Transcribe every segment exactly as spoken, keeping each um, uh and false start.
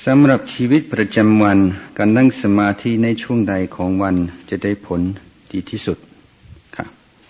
สำหรับชีวิตประจำวันการนั่งสมาธิในช่วงใดของวันจะได้ผลดีที่สุดค่ะ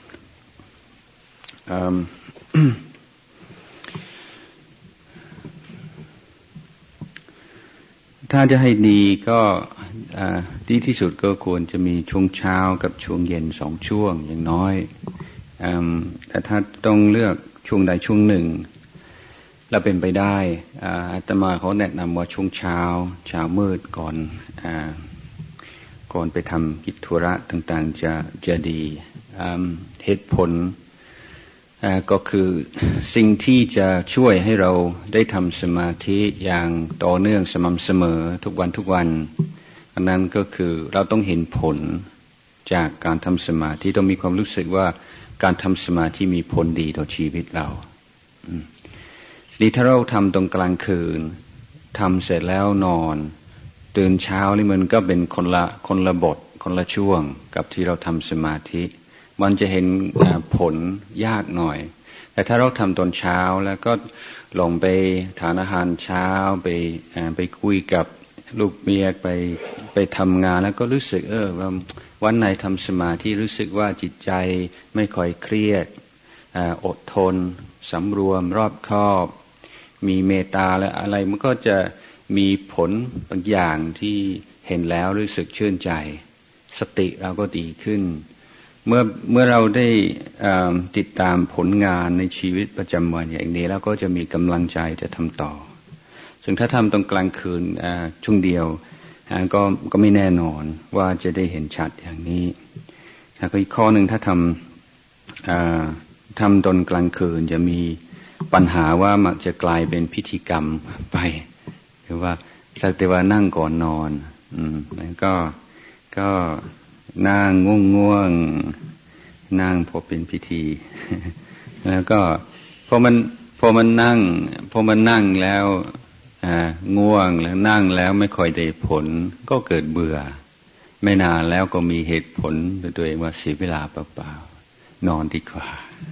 ถ้าจะให้ดีก็ดีที่สุดก็ควรจะมีช่วงเช้ากับช่วงเย็นสองช่วงอย่างน้อยแต่ถ้าต้องเลือกช่วงใดช่วงหนึ่งแล้วเป็นไปได้อาตมาเขาแนะนำว่าช่วงเช้าเช้ามืดก่อนอ่าก่อนไปทำกิจธุระต่างๆจะจะดีเหตุผลก็คือสิ่งที่จะช่วยให้เราได้ทำสมาธิอย่างต่อเนื่องสม่ำเสมอทุกวันทุกวันอันนั้นก็คือเราต้องเห็นผลจากการทำสมาธิต้องมีความรู้สึกว่าการทำสมาธิมีผลดีต่อชีวิตเรานี่ถ้าเราทำตรงกลางคืนทำเสร็จแล้วนอนตื่นเช้านี่มันก็เป็นคนละคนละบทคนละช่วงกับที่เราทำสมาธิมันจะเห็นผลยากหน่อยแต่ถ้าเราทำตอนเช้าแล้วก็ลงไปทานอาหารเช้าไปไปคุยกับลูกเมียไปไปทำงานแล้วก็รู้สึกเออว่าวันไหนทำสมาธิรู้สึกว่าจิตใจไม่ค่อยเครียดอดทนสำรวมรอบคอบมีเมตตาและอะไรมันก็จะมีผลบางอย่างที่เห็นแล้วรู้สึกชื่นใจสติเราก็ดีขึ้นเมื่อเมื่อเราได้ติดตามผลงานในชีวิตประจำวันอย่างนี้แล้วก็จะมีกำลังใจจะทำต่อซึ่งถ้าทำตรงกลางคืนช่วงเดียวก็ก็ไม่แน่นอนว่าจะได้เห็นชัดอย่างนี้แล้วก็อีกข้อหนึ่งถ้าทำทำตอนกลางคืนจะมีปัญหาว่ามักจะกลายเป็นพิธีกรรมไปคือว่าสักแต่ว่านั่งก่อนนอนอืมแล้วก็ก็นั่งง่วงง่วงนั่งพอเป็นพิธีแล้วก็พอมันพอมันนั่งพอมันนั่งแล้วอ่าง่วงแล้วนั่งแล้วไม่ค่อยได้ผลก็เกิดเบื่อไม่นานแล้วก็มีเหตุผลตัวเองว่าเสียเวลาเปล่าๆนอนดีกว่า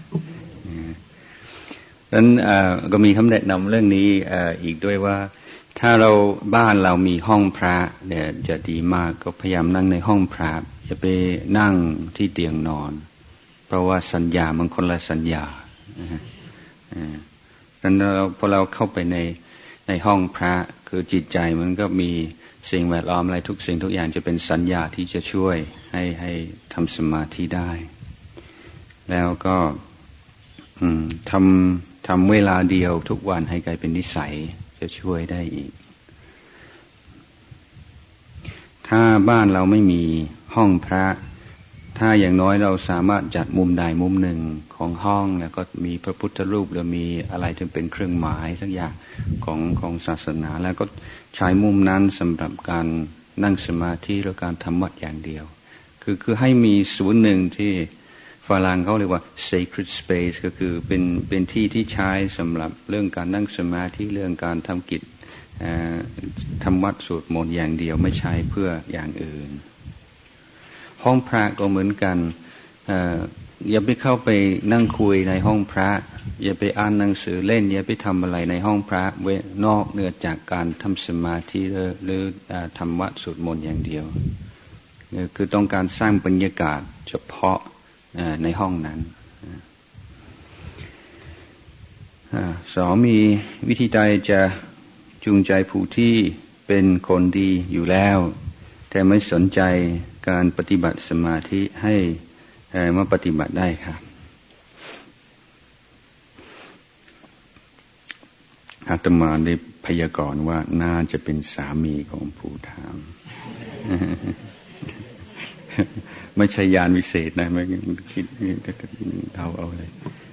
ดังนั้นก็มีคำแนะนำเรื่องนี้อีกด้วยว่าถ้าเราบ้านเรามีห้องพระเนี่ยจะดีมากก็พยายามนั่งในห้องพระอย่าไปนั่งที่เตียงนอนเพราะว่าสัญญามันคนละสัญญาดังนั้นเราพอเราเข้าไปในในห้องพระคือจิตใจมันก็มีสิ่งแวดล้อมอะไรทุกสิ่งทุกอย่างจะเป็นสัญญาที่จะช่วยให้ให้ทำสมาธิได้แล้วก็ทำทำเวลาเดียวทุกวันให้กลายเป็นนิสัยจะช่วยได้อีกถ้าบ้านเราไม่มีห้องพระถ้าอย่างน้อยเราสามารถจัดมุมใดมุมหนึ่งของห้องแล้วก็มีพระพุทธรูปหรือมีอะไรที่เป็นเครื่องหมายสักอย่างของของศาสนาแล้วก็ใช้มุมนั้นสำหรับการนั่งสมาธิหรือการทำวัดอย่างเดียวคือคือให้มีศูนย์หนึ่งที่ฝรั่งเขาเรียกว่า sacred space ก็คือเป็นเป็นที่ที่ใช้สำหรับเรื่องการนั่งสมาธิเรื่องการทำกิจทำวัดสวดมนต์อย่างเดียวไม่ใช่เพื่ออย่างอื่นห้องพระก็เหมือนกันอย่าไปเข้าไปนั่งคุยในห้องพระอย่าไปอ่านหนังสือเล่นอย่าไปทำอะไรในห้องพระเว้นนอกเหนือจากการทำสมาธิหรือทำวัดสวดมนต์อย่างเดียวคือต้องการสร้างบรรยากาศเฉพาะในห้องนั้นสองมีวิธีใดจะจูงใจผู้ที่เป็นคนดีอยู่แล้วแต่ไม่สนใจการปฏิบัติสมาธิให้มาปฏิบัติได้ครับอาตมาได้พยากรณ์ว่าน่าจะเป็นสามีของผู้ถามไม่ใช่ยานวิเศษนะไม่คิดเดาเอาเลย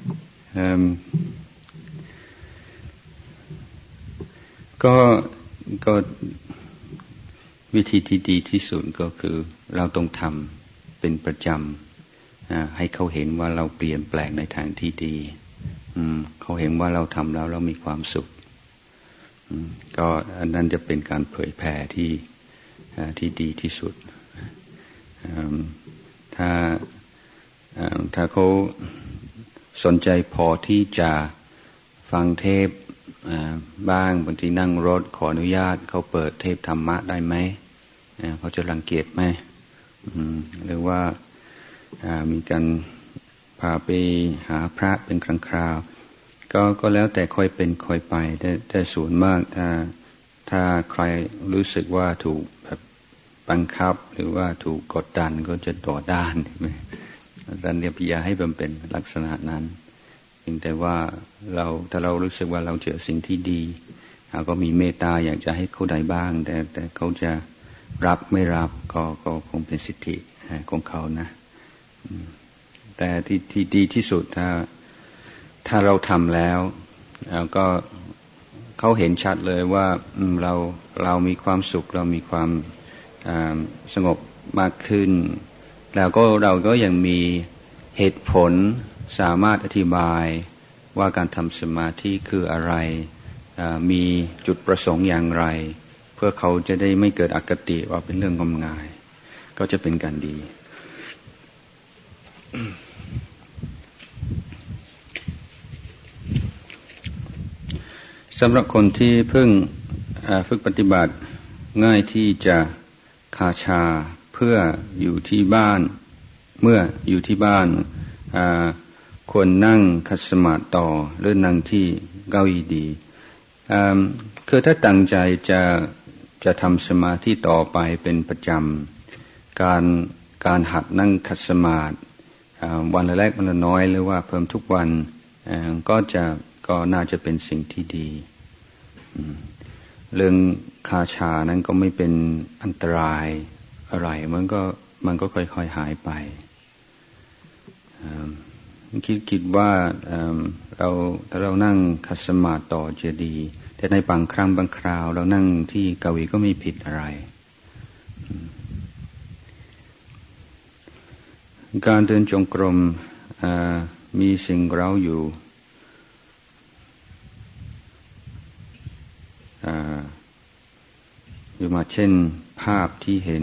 ก็ก็วิธีที่ดีที่สุดก็คือเราต้องทำเป็นประจำให้เขาเห็นว่าเราเปลี่ยนแปลงในทางที่ดีเขาเห็นว่าเราทำแล้วเรามีความสุขก็อันนั้นจะเป็นการเผยแผ่ที่ที่ดีที่สุดถ้าถ้าเขาสนใจพอที่จะฟังเทปบ้างบางทีนั่งรถขออนุญาตเขาเปิดเทปธรรมะได้ไหมเขาจะรังเกียจไหมหรือว่ามีการพาไปหาพระเป็นครั้งคราวก็ก็แล้วแต่ค่อยเป็นค่อยไปแต่แต่ส่วนมากถ้าถ้าใครรู้สึกว่าถูกแบบบังคับหรือว่าถูกกดดันก็จะต่อด้านดันเนี่ยพยายามให้มันเป็นลักษณะนั้นเพียงแต่ว่าเราถ้าเรารู้สึกว่าเราเจอสิ่งที่ดีเราก็มีเมตตาอยากจะให้เขาได้บ้างแต่แต่เขาจะรับไม่รับก็ก็คงเป็นสิทธิของเขานะแต่ที่ที่ดีที่สุดถ้าถ้าเราทำแล้วแล้วก็เขาเห็นชัดเลยว่าเราเรามีความสุขเรามีความสงบมากขึ้นแล้วก็เราก็ยังมีเหตุผลสามารถอธิบายว่าการทำสมาธิคืออะไรมีจุดประสงค์อย่างไรเพื่อเขาจะได้ไม่เกิดอคติว่าเป็นเรื่องงมงายก็จะเป็นการดีสำหรับคนที่เพิ่งฝึกปฏิบัติง่ายที่จะคาชาเพื่ออยู่ที่บ้านเมื่ออยู่ที่บ้านควรนั่งคัดสมาธิต่อหรือนั่งที่เก้าอี้ดีคือถ้าตั้งใจจะจะทำสมาธิต่อไปเป็นประจำการการหัดนั่งคัดสมาธิวันละเล็กวันละน้อยหรือว่าเพิ่มทุกวันก็จะก็น่าจะเป็นสิ่งที่ดีเรื่องคาชานั้นก็ไม่เป็นอันตรายอะไรมันก็มันก็ค่อยๆหายไปคิดคิดว่าเราถ้าเรานั่งคัดสมาธิต่อจะดีแต่ในบางครั้งบางคราวเรานั่งที่เก้าอี้ก็ไม่ผิดอะไรการเดินจงกรมมีสิ่งเร้าอยู่อยู่มาเช่นภาพที่เห็น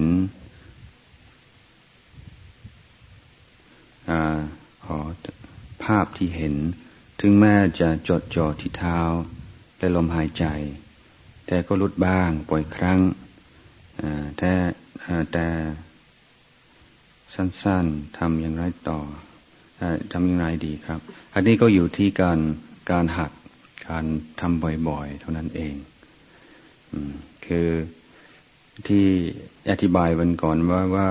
ภาพที่เห็นถึงแม้จะจดจ่อที่เท้าและลมหายใจแต่ก็ลุดบ้างปล่อยครั้งแต่แต่สั้นๆทำอย่างไรต่อทำอย่างไรดีครับอันนี้ก็อยู่ที่การการหัดการทำบ่อยๆเท่านั้นเองคือที่อธิบายวันก่อนว่าว่า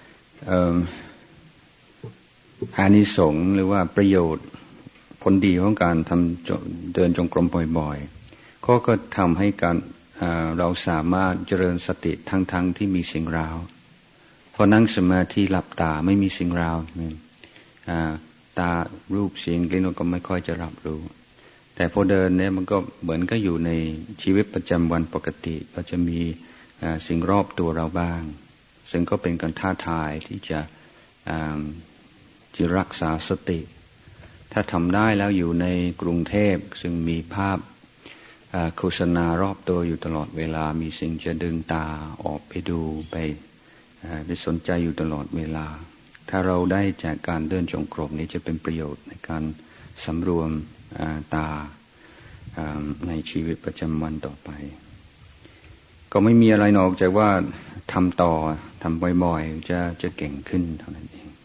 อานิสงส์หรือว่าประโยชน์ผลดีของการทำเดินจงกรมบ่อยๆก็ก็ทำให้การเราสามารถเจริญสติทั้งๆ ท, ที่มีสิ่งราวพอนั่งสมาธิหลับตาไม่มีสิ่งราวตารูปเสียงกลิ่นก็ไม่ค่อยจะรับรู้แต่พอเดินเนี่ยมันก็เหมือนก็อยู่ในชีวิตประจำวันปกติก็จะมีสิ่งรอบตัวเราบ้างซึ่งก็เป็นการท้าทายที่จะจะรักษาสติถ้าทำได้แล้วอยู่ในกรุงเทพซึ่งมีภาพโฆษณารอบตัวอยู่ตลอดเวลามีสิ่งจะดึงตาออกไปดูไปไปสนใจอยู่ตลอดเวลาถ้าเราได้จากการเดินจงกรมนี้จะเป็นประโยชน์ในการสำรวมตาในชีวิตประจำวันต่อไปก็ไม่มีอะไรนอกจากว่าทำต่อทำบ่อยๆจะจะเก่งขึ้นเท่านั้นเอง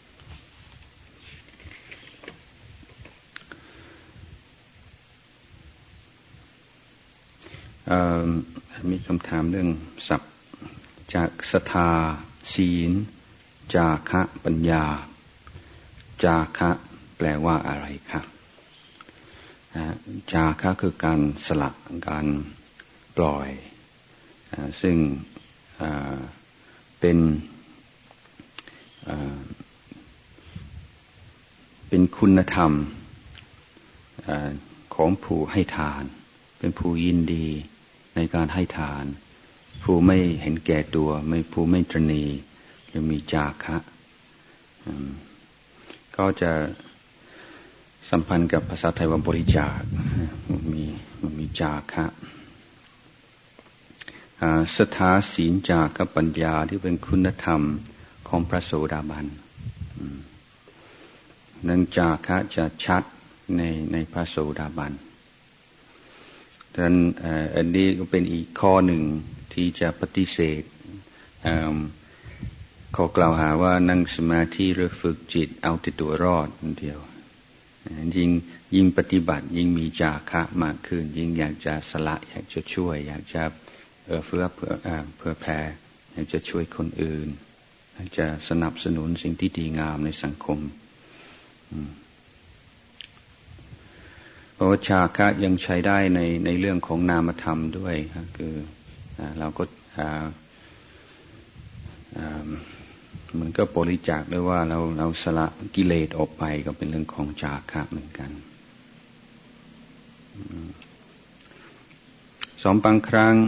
มีคำถามเรื่องศัพท์จากศรัทธาศีลจาคะปัญญาจาคะแปลว่าอะไรครับจาคะคือการสละการปล่อยซึ่งเป็นเป็นคุณธรรมของผู้ให้ทานเป็นผู้ยินดีในการให้ทานผู้ไม่เห็นแก่ตัวไม่ผู้ไม่ตระหนี่ยังมีจาคะก็จะสัมพันธ์กับภาษาไทยว่าบริจาคมีมันมีจาคะศรัทธาศีลจาคะปัญญาที่เป็นคุณธรรมของพระโสดาบันนั้นจาคะจะชัดในในพระโสดาบันดังนั้นอันนี้ก็เป็นอีกข้อหนึ่งที่จะปฏิเสธข้อกล่าวหาว่านั่งสมาธิหรือฝึกจิตเอาแต่ตัวรอดคนเดียวยิ่งยิ่งปฏิบัติยิ่งมีจาคะมากขึ้นยิ่งอยากจะสละอยากจะช่วยอยากจะเอื้อเฟื้อเผื่อเผื่อแผ่อยากจะช่วยคนอื่นอยากจะสนับสนุนสิ่งที่ดีงามในสังคมเพราะว่าจาคะยังใช้ได้ในในเรื่องของนามธรรมด้วยคือเราก็มันก็บริจาคด้วยว่าเราเราสละกิเลสออกไปก็เป็นเรื่องของจาคะเหมือนกันสองบางครั้ง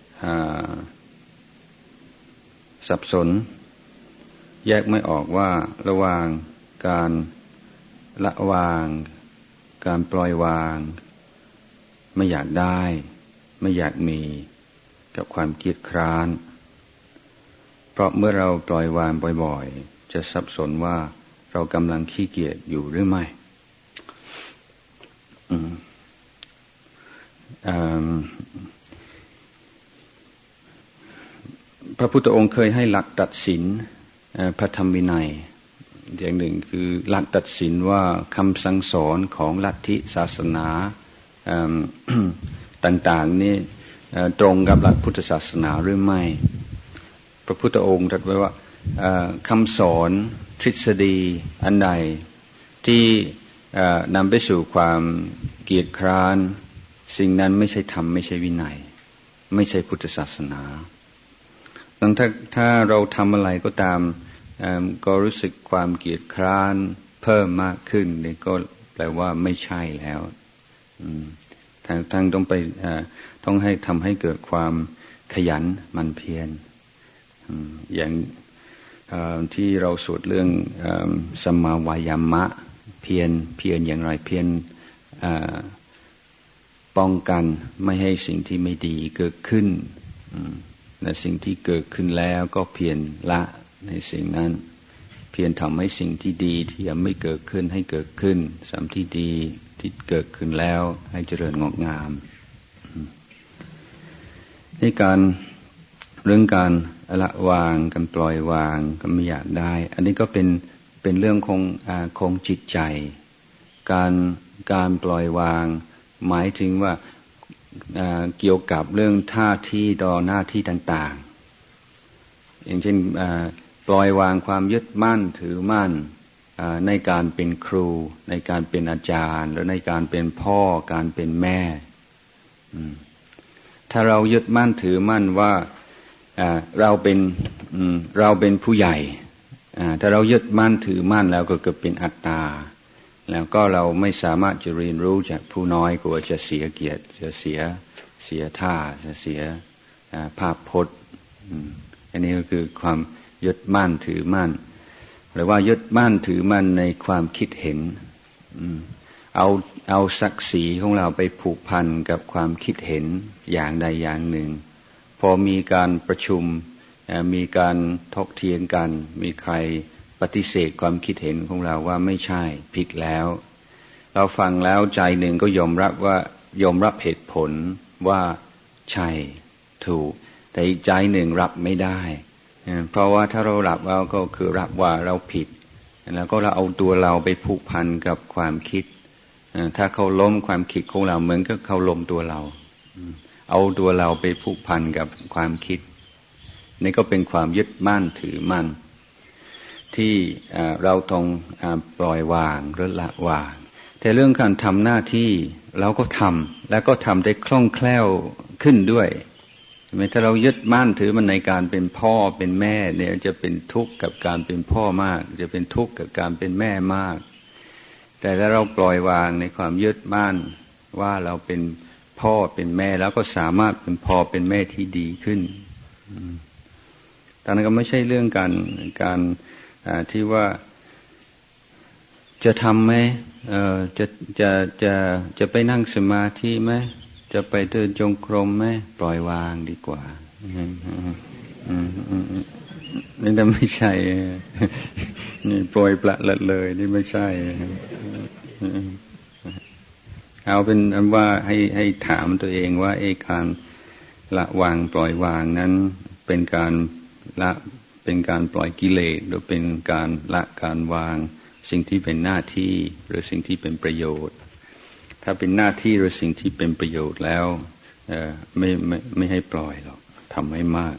สับสนแยกไม่ออกว่าระหว่างการละวางการปล่อยวางไม่อยากได้ไม่อยากมีกับความเกียจคร้านเพราะเมื่อเราปล่อยวางบ่อยๆจะสับสนว่าเรากำลังขี้เกียจอยู่หรือไม่พระพุทธองค์เคยให้หลักตัดสินพระธรรมวินัยอย่างหนึ่งคือหลักตัดสินว่าคำสั่งสอนของลัทธิศาสนาต่างๆนี่ตรงกับหลักพุทธศาสนาหรือไม่พระพุทธองค์ตรัสไว้ว่าคำสอนทฤษฎีอันใดที่นำไปสู่ความเกียจคร้านสิ่งนั้นไม่ใช่ธรรมไม่ใช่วินัยไม่ใช่พุทธศาสนาดังถ้าถ้าเราทำอะไรก็ตามก็รู้สึกความเกียจคร้านเพิ่มมากขึ้นนี่ก็แปลว่าไม่ใช่แล้วทางทางต้องไปต้องให้ทำให้เกิดความขยันหมั่นเพียรอย่างที่เราสวดเรื่องสัมมาวายามะเพียรเพียรอย่างไรเพียรป้องกันไม่ให้สิ่งที่ไม่ดีเกิดขึ้นและสิ่งที่เกิดขึ้นแล้วก็เพียรละในสิ่งนั้นเพียรทำให้สิ่งที่ดีที่ยังไม่เกิดขึ้นให้เกิดขึ้นสิ่งที่ดีที่เกิดขึ้นแล้วให้เจริญงอกงามในการเรื่องการละวางการปล่อยวางการไม่อยากได้อันนี้ก็เป็นเป็นเรื่องของอ่าของจิตใจการการปล่อยวางหมายถึงว่าเกี่ยวกับเรื่องท่าทีต่อหน้าที่ต่างๆอย่างเช่นปล่อยวางความยึดมั่นถือมั่นในการเป็นครูในการเป็นอาจารย์หรือในการเป็นพ่อการเป็นแม่ถ้าเรายึดมั่นถือมั่นว่าเราเป็นเราเป็นผู้ใหญ่ถ้าเรายึดมั่นถือมั่นแล้วก็เกิดเป็นอัตตาแล้วก็เราไม่สามารถจะเรียนรู้จากผู้น้อยกลัวจะเสียเกียรติจะเสียเสียท่าจะเสียภาพพจน์อันนี้ก็คือความยึดมั่นถือมั่นหรือว่ายึดมั่นถือมั่นในความคิดเห็นเอาเอาศักดิ์ศรีของเราไปผูกพันกับความคิดเห็นอย่างใดอย่างหนึ่งพอมีการประชุมมีการถกเถียงกันมีใครปฏิเสธความคิดเห็นของเราว่าไม่ใช่ผิดแล้วเราฟังแล้วใจหนึ่งก็ยอมรับว่ายอมรับเหตุผลว่าใช่ถูกแต่อีกใจหนึ่งรับไม่ได้เพราะว่าถ้าเรารับเราก็คือรับว่าเราผิดแล้วก็เราเอาตัวเราไปผูกพันกับความคิดถ้าเขาล้มความคิดของเราเหมือนกับเขาล้มตัวเราเอาตัวเราไปผูกพันกับความคิดนี่ก็เป็นความยึดมั่นถือมั่นที่เราต้องปล่อยวางหรือละวางแต่เรื่องการทำหน้าที่เราก็ทำแล้วก็ทำได้คล่องแคล่วขึ้นด้วยถ้าเรายึดมั่นถือมันในการเป็นพ่อเป็นแม่เนี่ยจะเป็นทุกข์กับการเป็นพ่อมากจะเป็นทุกข์กับการเป็นแม่มากแต่ถ้าเราปล่อยวางในความยึดมั่นว่าเราเป็นพ่อเป็นแม่แล้วก็สามารถเป็นพ่อเป็นแม่ที่ดีขึ้นแต่นั้นก็ไม่ใช่เรื่องการการที่ว่าจะทำไหมจะจะจะจะไปนั่งสมาธิไหมจะไปเดินจงกรมไหมปล่อยวางดีกว่านี่แต่ไม่ใช่นี่ปล่อยปละละเลยนี่ไม่ใช่เอาเป็นว่าให้ให้ถามตัวเองว่าไอ้การละวางปล่อยวางนั้นเป็นการละเป็นการปล่อยกิเลสหรือเป็นการละการวางสิ่งที่เป็นหน้าที่หรือสิ่งที่เป็นประโยชน์ถ้าเป็นหน้าที่หรือสิ่งที่เป็นประโยชน์แล้วเอ่อไม่ไม่ไม่ให้ปล่อยหรอกทำให้มาก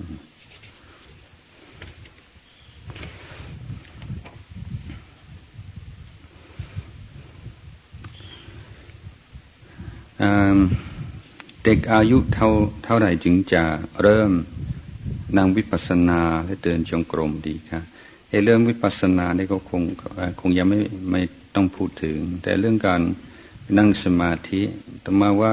เด็กอายุเท่าเท่าไหร่จึงจะเริ่มนั่งวิปัสสนาและเดินจงกรมดีครับไอ้เรื่องวิปัสสนาเนี่ยก็คงคงยังไม่ไม่ต้องพูดถึงแต่เรื่องการนั่งสมาธิแต่มาว่า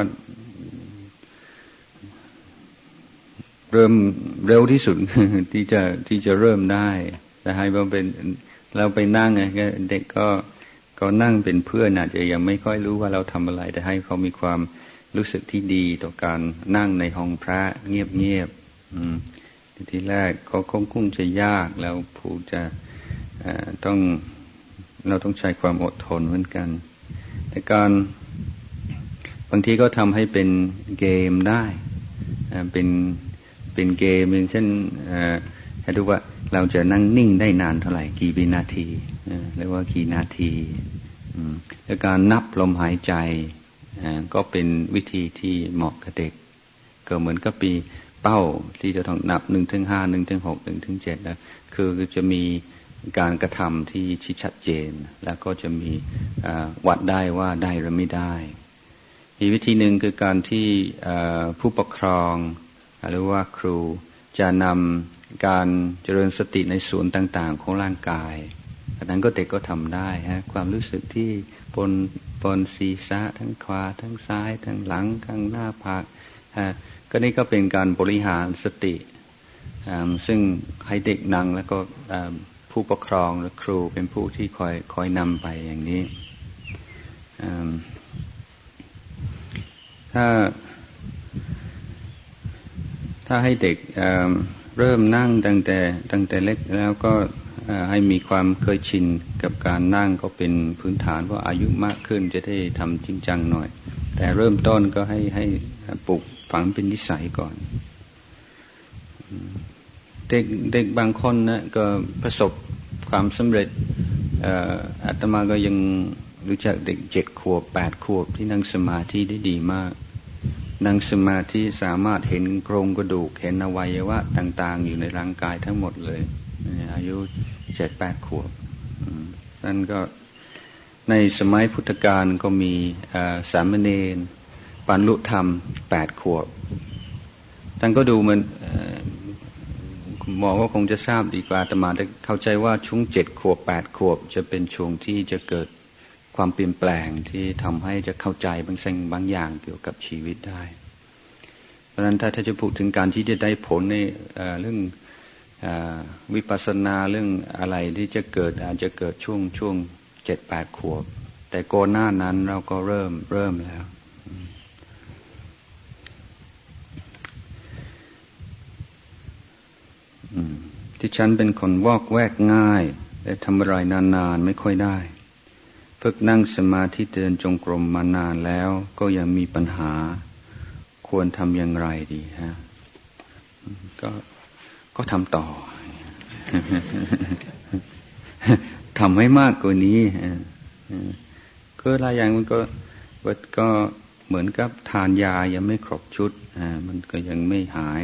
เริ่มเร็วที่สุดที่จะที่จะเริ่มได้แต่ให้เราเป็นเราไปนั่งไงเด็กก็ก็นั่งเป็นเพื่อนอาจจะยังไม่ค่อยรู้ว่าเราทำอะไรแต่ให้เขามีความรู้สึกที่ดีต่อการนั่งในห้องพระเงียบๆทีแรกเขาคงคงจะยากแล้วผู้จะต้องเราต้องใช้ความอดทนเหมือนกันแต่การบางทีก็ทำให้เป็นเกมได้เป็นเป็นเกมอย่างเช่นให้ดูว่าเราจะนั่งนิ่งได้นานเท่าไหร่กี่วินาทีเรียกว่ากี่นาทีแล้วการนับลมหายใจก็เป็นวิธีที่เหมาะกับเด็กก็เหมือนกับปีเป้าที่จะต้องนับหนึ่งถึงห้าหนึ่งถึงหกหนึ่งถึงเจ็ดนะคือจะมีการกระทำที่ชัดเจนแล้วก็จะมีวัดได้ว่าได้หรือไม่ได้อีกวิธีหนึ่งคือการที่ผู้ปกครองหรือว่าครูจะนำการเจริญสติในส่วนต่างๆของร่างกายอันนั้นก็เด็กก็ทำได้ฮะความรู้สึกที่บนบนศีรษะทั้งขวาทั้งซ้ายทั้งหลังข้างหน้าผากฮะก็นี่ก็เป็นการบริหารสติซึ่งให้เด็กนั่งแล้วก็ผู้ปกครองหรือครูเป็นผู้ที่คอยคอยนำไปอย่างนี้ถ้าถ้าให้เด็กเอ่อเริ่มนั่งตั้งแต่ตั้งแต่เล็กแล้วก็ให้มีความเคยชินกับการนั่งก็เป็นพื้นฐานว่าอายุมากขึ้นจะได้ทำจริงจังหน่อยแต่เริ่มต้นก็ให้ให้ปลูกฝังเป็นนิสัยก่อนเด็กเด็กบางคนนะก็ประสบความสำเร็จอาตมาก็ยังรู้จักเด็กเจ็ดขวบแปดขวบที่นั่งสมาธิได้ดีมากนั่งสมาธิสามารถเห็นโครงกระดูกเห็นอวัยวะต่างๆอยู่ในร่างกายทั้งหมดเลยอายุเจ็ดแปดขวบนั่นก็ในสมัยพุทธกาลก็มีสามเณรบรรลุธรรมแปดขวบท่านก็ดูมันหมอก็คงจะทราบดีกว่าแต่มาได้เข้าใจว่าช่วงเจ็ดขวบแปดขวบจะเป็นช่วงที่จะเกิดความเปลี่ยนแปลงที่ทำให้จะเข้าใจบางสิ่งบางอย่างเกี่ยวกับชีวิตได้เพราะฉะนั้นถ้าถ้าจะพูดถึงการที่จะได้ผลในเรื่องวิปัสสนาเรื่องอะไรที่จะเกิดอาจจะเกิดช่วงช่วงเจ็ดแปดขวบแต่ก่อนหน้านั้นเราก็เริ่มเริ่มแล้วที่ฉันเป็นคนวอกแวกง่ายและทำอะไรนานๆไม่ค่อยได้ฝึกนั่งสมาธิเดินจงกรมมานานแล้วก็ยังมีปัญหาควรทำอย่างไรดีฮะก็ก็ทำต่อ ทำให้มากกว่านี้ก็หลายอย่างมันก็ก็เหมือนกับทานยายังไม่ครบชุดมันก็ยังไม่หาย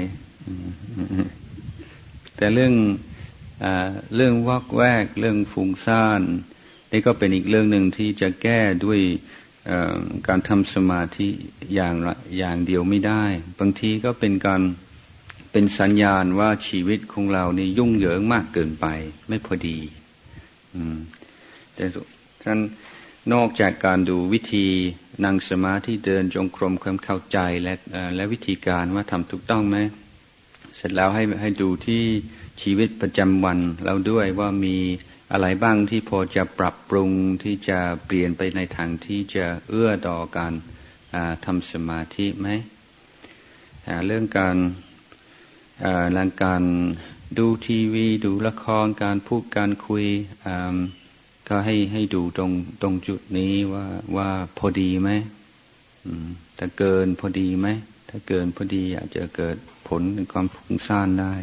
แต่เรื่องเรื่องวอกแวกเรื่องฟุ้งซ่านนี่ก็เป็นอีกเรื่องหนึ่งที่จะแก้ด้วยการทำสมาธิอย่างอย่างเดียวไม่ได้บางทีก็เป็นการเป็นสัญญาณว่าชีวิตของเรานี่ยุ่งเหยิงมากเกินไปไม่พอดีแต่ท่านนอกจากการดูวิธีนั่งสมาธิเดินจงกรมความเข้าใจและและวิธีการว่าทำถูกต้องไหมเสร็จแล้วให้ให้ดูที่ชีวิตประจำวันเราด้วยว่ามีอะไรบ้างที่พอจะปรับปรุงที่จะเปลี่ยนไปในทางที่จะเอื้อต่อการทำสมาธิไหมเรื่องการเรื่องการดูทีวีดูละครการพูดการคุยก็ให้ให้ดูตรงตรงจุดนี้ว่าว่าพอดีไหมถ้าเกินพอดีไหมถ้าเกินพอดีอาจจะเกิดผลในความฟุ้งซ่านได้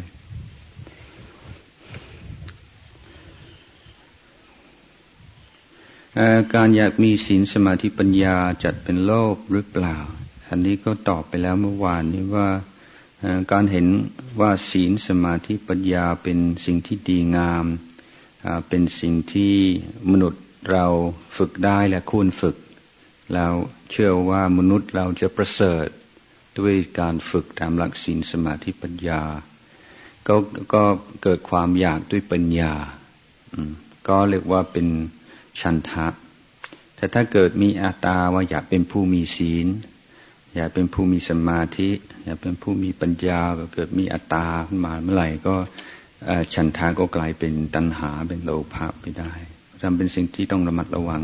การอยากมีศีลสมาธิปัญญาจัดเป็นโลภหรือเปล่าอันนี้ก็ตอบไปแล้วเมื่อวานนี้ว่าการเห็นว่าศีลสมาธิปัญญาเป็นสิ่งที่ดีงามเป็นสิ่งที่มนุษย์เราฝึกได้และควรฝึกแล้วเชื่อว่ามนุษย์เราจะประเสริฐด้วยการฝึกตามหลักศีลสมาธิปัญญาก็ก็เกิดความอยากด้วยปัญญาก็เรียกว่าเป็นฉันทะแต่ถ้าเกิดมีอัตตาว่าอยากเป็นผู้มีศีลอยากเป็นผู้มีสมาธิอยากเป็นผู้มีปัญญาเกิดมีอัตตาขึ้นมาเมื่อไหร่ก็ฉันทะก็กลายเป็นตัณหาเป็นโลภะไปได้ทำเป็นสิ่งที่ต้องระมัดระวัง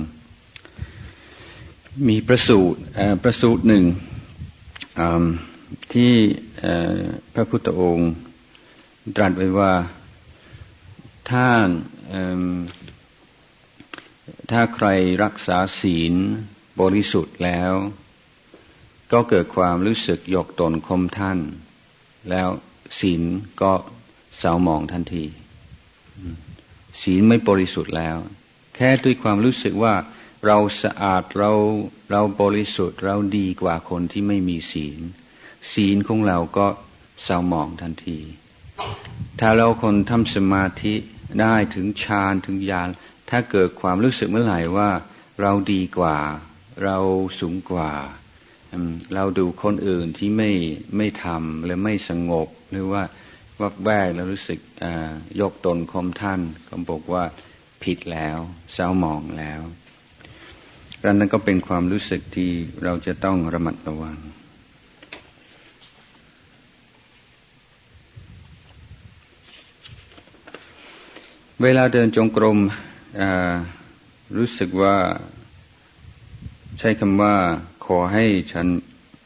มีประสูตรประสูตรหนึ่งที่พระพุทธองค์ตรัสไว้ว่าถ้าถ้าใครรักษาศีลบริสุทธิ์แล้วก็เกิดความรู้สึกยกตนข่มท่านแล้วศีลก็เศร้าหมองทันทีศีลไม่บริสุทธิ์แล้วแค่ด้วยความรู้สึกว่าเราสะอาดเราเราบริสุทธิ์เราดีกว่าคนที่ไม่มีศีลศีลของเราก็เศร้าหมองทันทีถ้าเราคนทำสมาธิได้ถึงฌานถึงญาณถ้าเกิดความรู้สึกเมื่อไหร่ว่าเราดีกว่าเราสูงกว่าเราดูคนอื่นที่ไม่ไม่ทำหรือไม่สงบหรือว่าวักแวกแล้วรู้สึกยกตนข่มท่านก็บอกว่าผิดแล้วเศร้าหมองแล้วดังนั้นก็เป็นความรู้สึกที่เราจะต้องระมัดระวังเวลาเดินจงกรมรู้สึกว่าใช้คำว่าขอให้ฉัน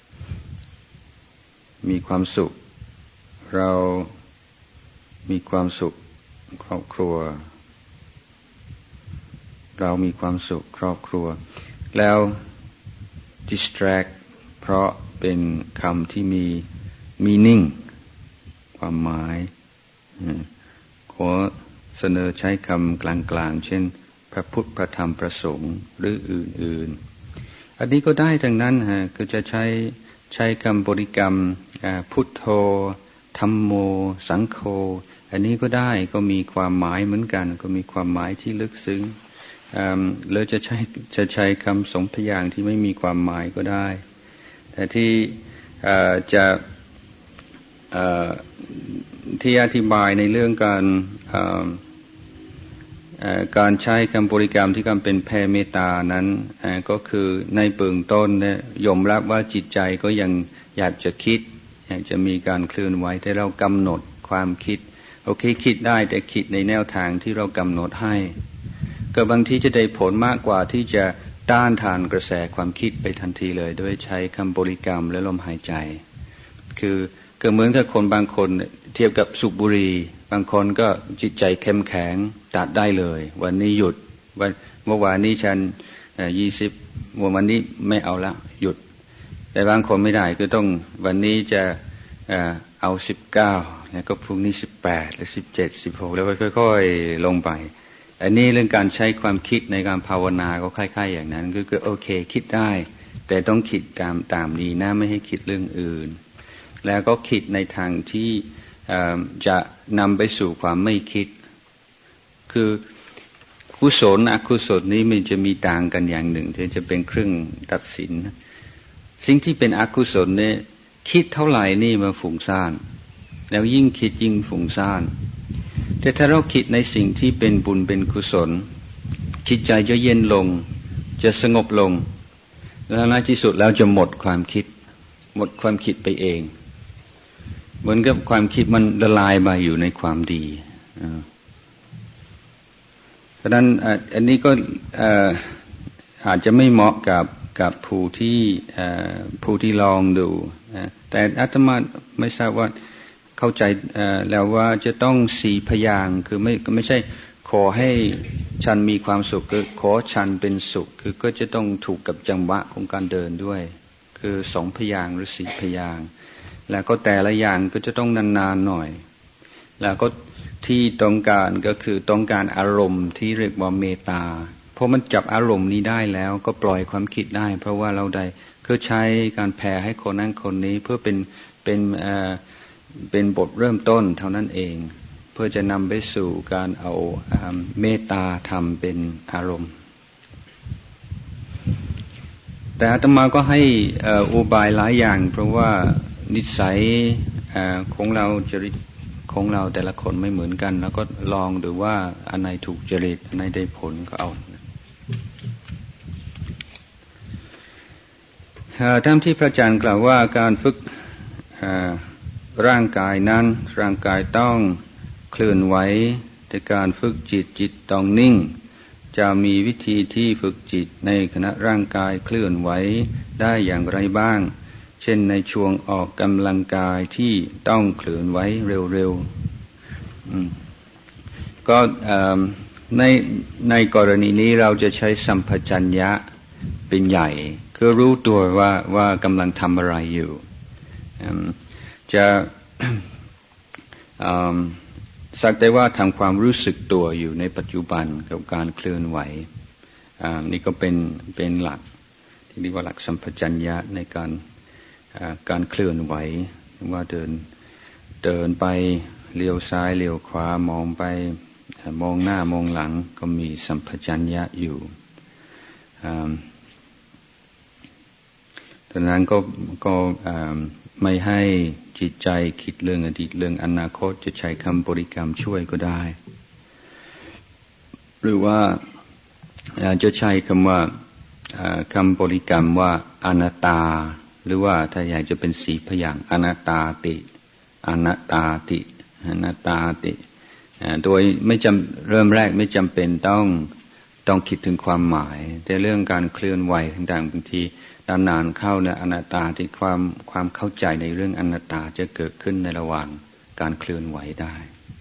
มีความสุขเรามีความสุขครอบครัวเรามีความสุขครอบครัวแล้ว distract เพราะเป็นคำที่มี meaning ความหมายขอเสนอใช้คำกลางๆเช่นพระพุทธพระธรรมพระสงฆ์หรืออื่นๆอันนี้ก็ได้ทั้งนั้นฮะคือจะใช้ใช้คำบริกรรมพุทโธธัมโมสังโฆอันนี้ก็ได้ก็มีความหมายเหมือนกันก็มีความหมายที่ลึกซึ้งหรือจะใช้จะใช้คำสมพยางค์ที่ไม่มีความหมายก็ได้แต่ที่จะที่อธิบายในเรื่องการการใช้คำบริกรรมที่คำเป็นแผ่เมตตานั้นก็คือในเบื้องต้นเนี่ยยอมรับว่าจิตใจก็ยังอยากจะคิดอยากจะมีการเคลื่อนไหวแต่เรากำหนดความคิดโอเคคิดได้แต่คิดในแนวทางที่เรากำหนดให้ก็บางทีจะได้ผลมากกว่าที่จะต้านทานกระแสความคิดไปทันทีเลยด้วยใช้คำบริกรรมและลมหายใจคือก็เหมือนกับคนบางคนเทียบกับสูบบุหรี่บางคนก็จิตใจเข้มแข็งตัดได้เลยวันนี้หยุดวันเมื่อวานนี้ฉันยี่สิบวันนี้ไม่เอาละหยุดแต่บางคนไม่ได้ก็ต้องวันนี้จะเอาสิบเก้าแล้วก็พรุ่งนี้สิบแปดและสิบเจ็ดสิบหกแล้วค่อยๆลงไปอันนี้เรื่องการใช้ความคิดในการภาวนาก็คล้ายๆอย่างนั้นก็คือโอเคคิดได้แต่ต้องคิดตามตามนี้นะไม่ให้คิดเรื่องอื่นแล้วก็คิดในทางที่จะนำไปสู่ความไม่คิดคือกุศลอกุศลนี้มันจะมีต่างกันอย่างหนึ่งที่จะเป็นเครื่องตัดสินสิ่งที่เป็นอกุศลเนี่ยคิดเท่าไหร่นี่มันฟุ้งซ่านแล้วยิ่งคิดยิ่งฟุ้งซ่านแต่ถ้าเราคิดในสิ่งที่เป็นบุญเป็นกุศลจิตใจจะเย็นลงจะสงบลงแล้วในที่สุดแล้วจะหมดความคิดหมดความคิดไปเองเหมือนกับความคิดมันละลายไปอยู่ในความดีเพราะฉะนั้นอันนี้ก็อาจจะไม่เหมาะกับกับผู้ที่ผู้ที่ลองดูแต่อาตมาไม่ทราบว่าเข้าใจแล้วว่าจะต้องสี่พยางค์คือไม่ไม่ใช่ขอให้ฉันมีความสุขคือขอฉันเป็นสุขคือก็จะต้องถูกกับจังหวะของการเดินด้วยคือสองพยางค์หรือสี่พยางค์แล้วก็แต่ละอย่างก็จะต้องนานๆหน่อยแล้วก็ที่ต้องการก็คือต้องการอารมณ์ที่เรียกว่าเมตตาเพราะมันจับอารมณ์นี้ได้แล้วก็ปล่อยความคิดได้เพราะว่าเราได้คือใช้การแผ่ให้คนนั้นคนนี้เพื่อเป็นเป็นเอ่อเป็นบทเริ่มต้นเท่านั้นเองเพื่อจะนำไปสู่การเอาเมตตาธรรมเป็นอารมณ์แต่อาตมาก็ให้อุบายหลายอย่างเพราะว่านิสัยของเราจริตของเราแต่ละคนไม่เหมือนกันแล้วก็ลองดูว่าอันไหนถูกจริตอันไหนได้ผลก็เอาตามที่พระอาจารย์กล่าวว่าการฝึกร่างกายนั้นร่างกายต้องเคลื่อนไหวแต่การฝึกจิตจิตต้องนิ่งจะมีวิธีที่ฝึกจิตในขณะร่างกายเคลื่อนไหวได้อย่างไรบ้างเช่นในช่วงออกกำลังกายที่ต้องเคลื่อนไหวเร็วๆก็ในในกรณีนี้เราจะใช้สัมปชัญญะเป็นใหญ่คือรู้ตัวว่าว่ากำลังทำอะไรอยู่จะสักแต่ว่าทำความรู้สึกตัวอยู่ในปัจจุบันกับการเคลื่อนไหวนี่ก็เป็นเป็นหลักที่เรียกว่าหลักสัมปชัญญะในการการเคลื่อนไหวว่าเดินเดินไปเลี้ยวซ้ายเลี้ยวขวามองไปมองหน้ามองหลังก็มีสัมปชัญญะอยู่ดังนั้นก็ก็ไม่ให้จิตใจคิดเรื่องอดีตเรื่องอนาคตจะใช้คำบริกรรมช่วยก็ได้หรือว่าจะใช้คำว่าคำบริกรรมว่าอนัตตาหรือว่าถ้าอยากจะเป็นสีพยางค์อนัตตาติอนัตตาติอนัตตาติโดยไม่จำเริ่มแรกไม่จำเป็นต้องต้องคิดถึงความหมายแต่เรื่องการเคลื่อนไหวต่างๆบางทีนานๆเข้าเนี่ยอนัตตาที่ความความเข้าใจในเรื่องอนัตตาจะเกิดขึ้นในระหว่างการเคลื่อนไหวได้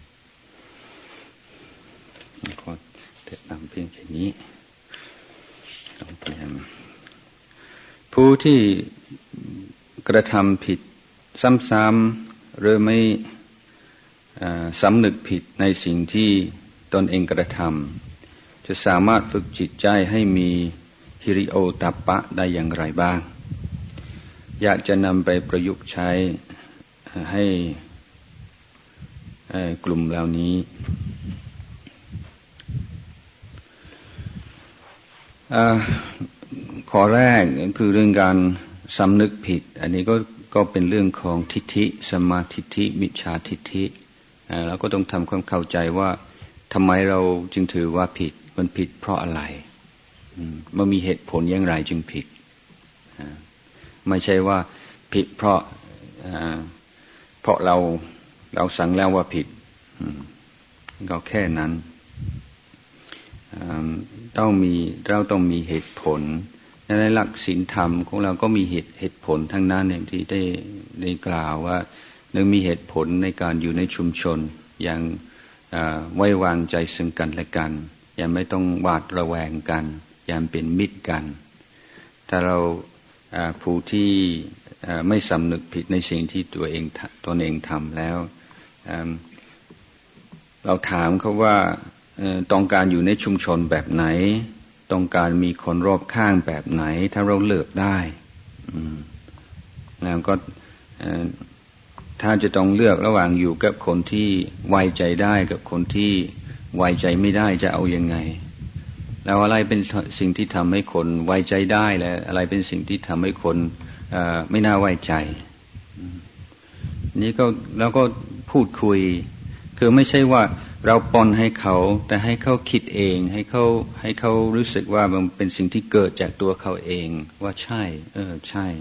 ก็แนะนำเพียงแค่นี้ผู้ที่กระทำผิดซ้ำๆหรือไม่สำนึกผิดในสิ่งที่ตนเองกระทำจะสามารถฝึกจิตใจให้มีฮิริโอตัปปะได้อย่างไรบ้างอยากจะนำไปประยุกต์ใช้ให้กลุ่มเหล่านี้ข้อแรกคือเรื่องการสำนึกผิดอันนี้ก็ก็เป็นเรื่องของทิฏฐิสัมมาทิฏฐิมิจฉาทิฏฐิเราก็ต้องทำความเข้าใจว่าทำไมเราจึงถือว่าผิดมันผิดเพราะอะไรมันมีเหตุผลอย่างไรจึงผิดไม่ใช่ว่าผิดเพราะเพราะเราเราสั่งแล้วว่าผิดก็แค่นั้นต้องมีเราต้องมีเหตุผลในหลักศีลธรรมของเราก็มีเหตุเหตุผลทั้งนั้นอย่างที่ได้ได้กล่าวว่าหนึ่งมีเหตุผลในการอยู่ในชุมชนอย่างไว้วางใจซึ่งกันและกันอย่าไม่ต้องหวาดระแวงกันอย่าเป็นมิตรกันถ้าเราผู้ที่ไม่สำนึกผิดในสิ่งที่ตัวเองตนเองทำแล้วเราถามเขาว่าต้องการอยู่ในชุมชนแบบไหนต้องการมีคนรอบข้างแบบไหนถ้าเราเลือกได้แล้วก็ถ้าจะต้องเลือกระหว่างอยู่กับคนที่ไว้ใจได้กับคนที่ไว้ใจไม่ได้จะเอายังไงแล้วอะไรเป็นสิ่งที่ทำให้คนไว้ใจได้และอะไรเป็นสิ่งที่ทำให้คนไม่น่าไว้ใจนี่ก็แล้วก็พูดคุยคือไม่ใช่ว่าเราปนให้เขาแต่ให้เขาคิดเองให้เขาให้เขารู้สึกว่ามันเป็นสิ่งที่เกิดจากตัวเขาเองว่าใช่เออใช่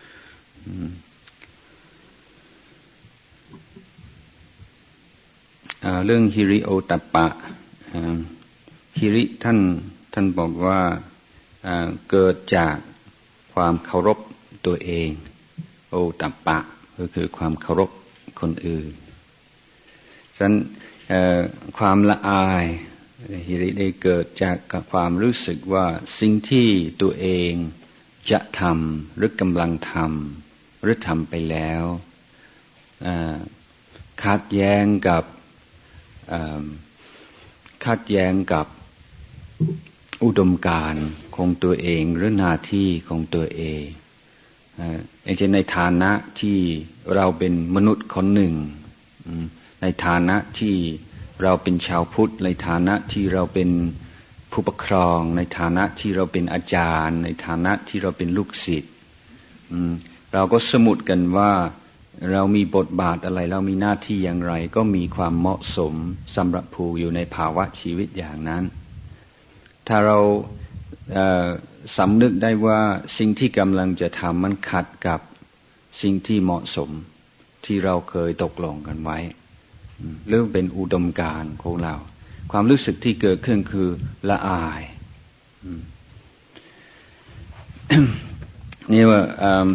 เรื่องฮิริโอตัปปะฮิริท่านท่านบอกว่าเกิดจากความเคารพตัวเองโอตัปปะก็คือความเคารพคนอื่นฉะนั้นความละอายฮิริได้เกิดจากความรู้สึกว่าสิ่งที่ตัวเองจะทำหรือกำลังทำหรือทำไปแล้วขัดแย้งกับขัดแย้งกับอุดมการณ์ของตัวเองหรือหน้าที่ของตัวเองอย่างเช่นในฐานะที่เราเป็นมนุษย์คนหนึ่งในฐานะที่เราเป็นชาวพุทธในฐานะที่เราเป็นผู้ปกครองในฐานะที่เราเป็นอาจารย์ในฐานะที่เราเป็นลูกศิษย์เราก็สมมุติกันว่าเรามีบทบาทอะไรเรามีหน้าที่อย่างไรก็มีความเหมาะสมสำหรับผู้อยู่ในภาวะชีวิตอย่างนั้นถ้าเราสำนึกได้ว่าสิ่งที่กำลังจะทำมันขัดกับสิ่งที่เหมาะสมที่เราเคยตกลงกันไว้หรือเป็นอุดมการณ์ของเราความรู้สึกที่เกิดขึ้นคือละอายนี่ว่า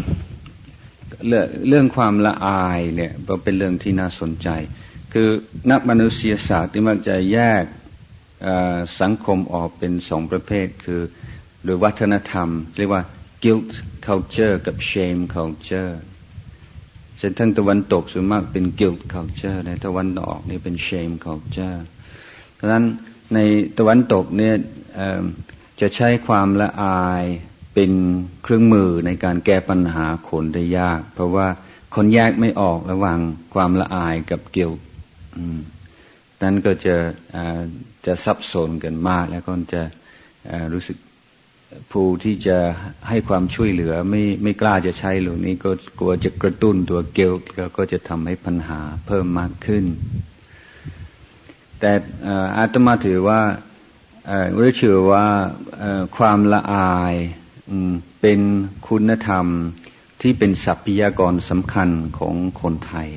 เรื่องความละอายเนี่ยเป็นเรื่องที่น่าสนใจคือนักมนุษยศาสตร์ที่มันจะแยกสังคมออกเป็นสองประเภทคือโดยวัฒนธรรมเรียกว่า guilt culture กับ shame culture เช่นทางตะวันตกส่วนมากเป็น guilt culture ในตะวันออกนี่เป็น shame culture ดังนั้นในตะวันตกเนี่ยจะใช้ความละอายเป็นเครื่องมือในการแก้ปัญหาคนได้ยากเพราะว่าคนแยกไม่ออกระหว่างความละอายกับ guilt นั้นก็จะจะซับซ้อนกันมากแล้วก็จะรู้สึกผู้ที่จะให้ความช่วยเหลือไม่ไม่กล้าจะใช้เหล่านี้ก็กลัวจะกระตุ้นตัว guilt ก็จะทำให้ปัญหาเพิ่มมากขึ้นแต่อาตมาถือว่าเราเชื่อว่าความละอายเป็นคุณธรรมที่เป็นทรัพยากรสำคัญของคนไทย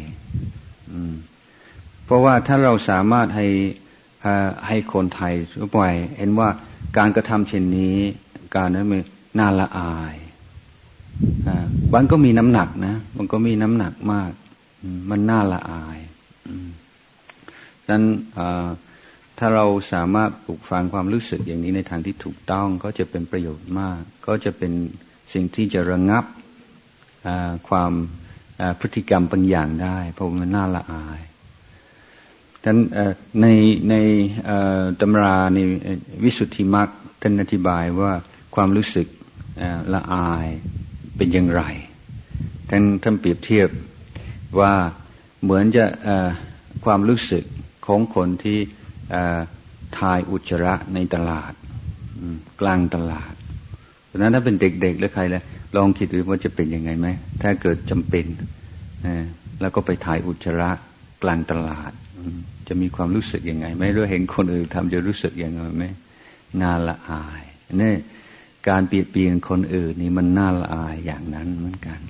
เพราะว่าถ้าเราสามารถให้ให้คนไทยทั่วไปเห็นว่าการกระทำเช่นนี้การนั้นมันน่าละอายมันก็มีน้ำหนักนะมันก็มีน้ำหนักมากมันน่าละอายดังนั้นถ้าเราสามารถปลูกฝังความรู้สึกอย่างนี้ในทางที่ถูกต้องก็จะเป็นประโยชน์มากก็จะเป็นสิ่งที่จะระงับความพฤติกรรมบางอย่างได้เพราะมันน่าละอายดังนั้นในในตำราในวิสุทธิมรรคท่านอธิบายว่าความรู้สึกละอายเป็นอย่างไรท่านท่านเปรียบเทียบว่าเหมือนจะความรู้สึกของคนที่ทายอุจจาระในตลาดกลางตลาดดังนั้นถ้าเป็นเด็กๆหรือใครเลยลองคิดดูว่าจะเป็นยังไงไหมถ้าเกิดจำเป็นแล้วก็ไปถ่ายอุจจาระกลางตลาดจะมีความรู้สึกยังไงไหมหรือเห็นคนอื่นทำจะรู้สึกยังไงไหมน่าละอายนี่การเบียดเบียนคนอื่นนี่มันน่าละอายอย่างนั้นเหมือนกัน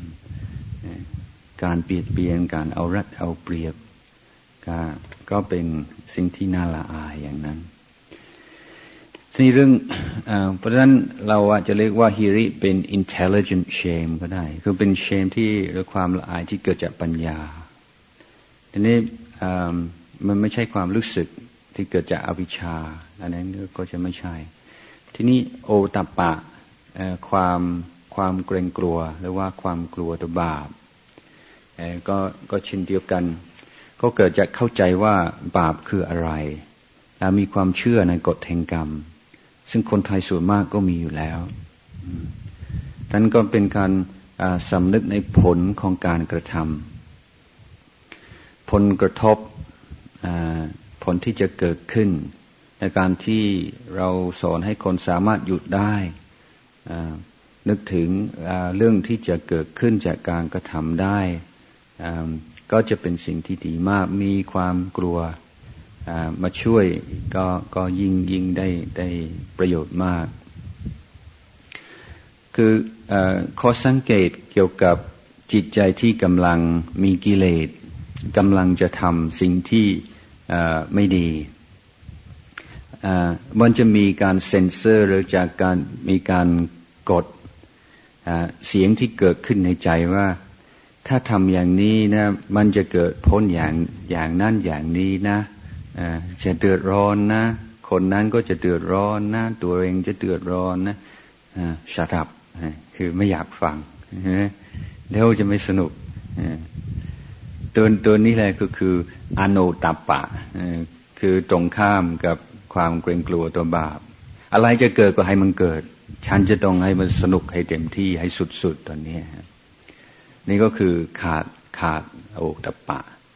การเบียดเบียนการเอารัดเอาเปรียบก็ก็เป็นสิ่งที่น่าละอายอย่างนั้นนี่เรื่องเพราะฉะนั้นเราอาจจะเรียกว่าฮิริเป็น intelligent shame ก็ได้คือเป็น shame ที่หรือความละอายที่เกิดจากปัญญาทีนี้มันไม่ใช่ความรู้สึกที่เกิดจากอวิชชาอันนั้นก็จะไม่ใช่ทีนี้โอตัปปะความความเกรงกลัวหรือว่าความกลัวต่อบาปก็ก็เช่นเดียวกันก็เกิดจากเข้าใจว่าบาปคืออะไรและมีความเชื่อในกฎแห่งกรรมซึ่งคนไทยส่วนมากก็มีอยู่แล้วนั้นก็เป็นการสำนึกในผลของการกระทำผลกระทบผลที่จะเกิดขึ้นในการที่เราสอนให้คนสามารถหยุดได้นึกถึงเรื่องที่จะเกิดขึ้นจากการกระทำได้ก็จะเป็นสิ่งที่ดีมากมีความกลัวมาช่วยก็ก็ยิ่งยิ่งได้ได้ประโยชน์มากคือข้อสังเกตเกี่ยวกับจิตใจที่กำลังมีกิเลสกำลังจะทำสิ่งที่ไม่ดีมันจะมีการเซ็นเซอร์หรือจากการมีการกดเสียงที่เกิดขึ้นในใจว่าถ้าทำอย่างนี้นะมันจะเกิดผลอย่างอย่างนั้นอย่างนี้นะจะเดือดร้อนนะคนนั้นก็จะเดือดร้อนนะตัวเองจะเดือดร้อนนะชัดอัพคือไม่อยากฟังแล้วจะไม่สนุกตัวตัวนี้แหละก็คืออโนตตัปปะคือตรงข้ามกับความเกรงกลัวตัวบาปอะไรจะเกิดก็ให้มันเกิดฉันจะต้องให้มันสนุกให้เต็มที่ให้สุดๆตอนนี้นี่ก็คือขาดขาดโอตตัปปะ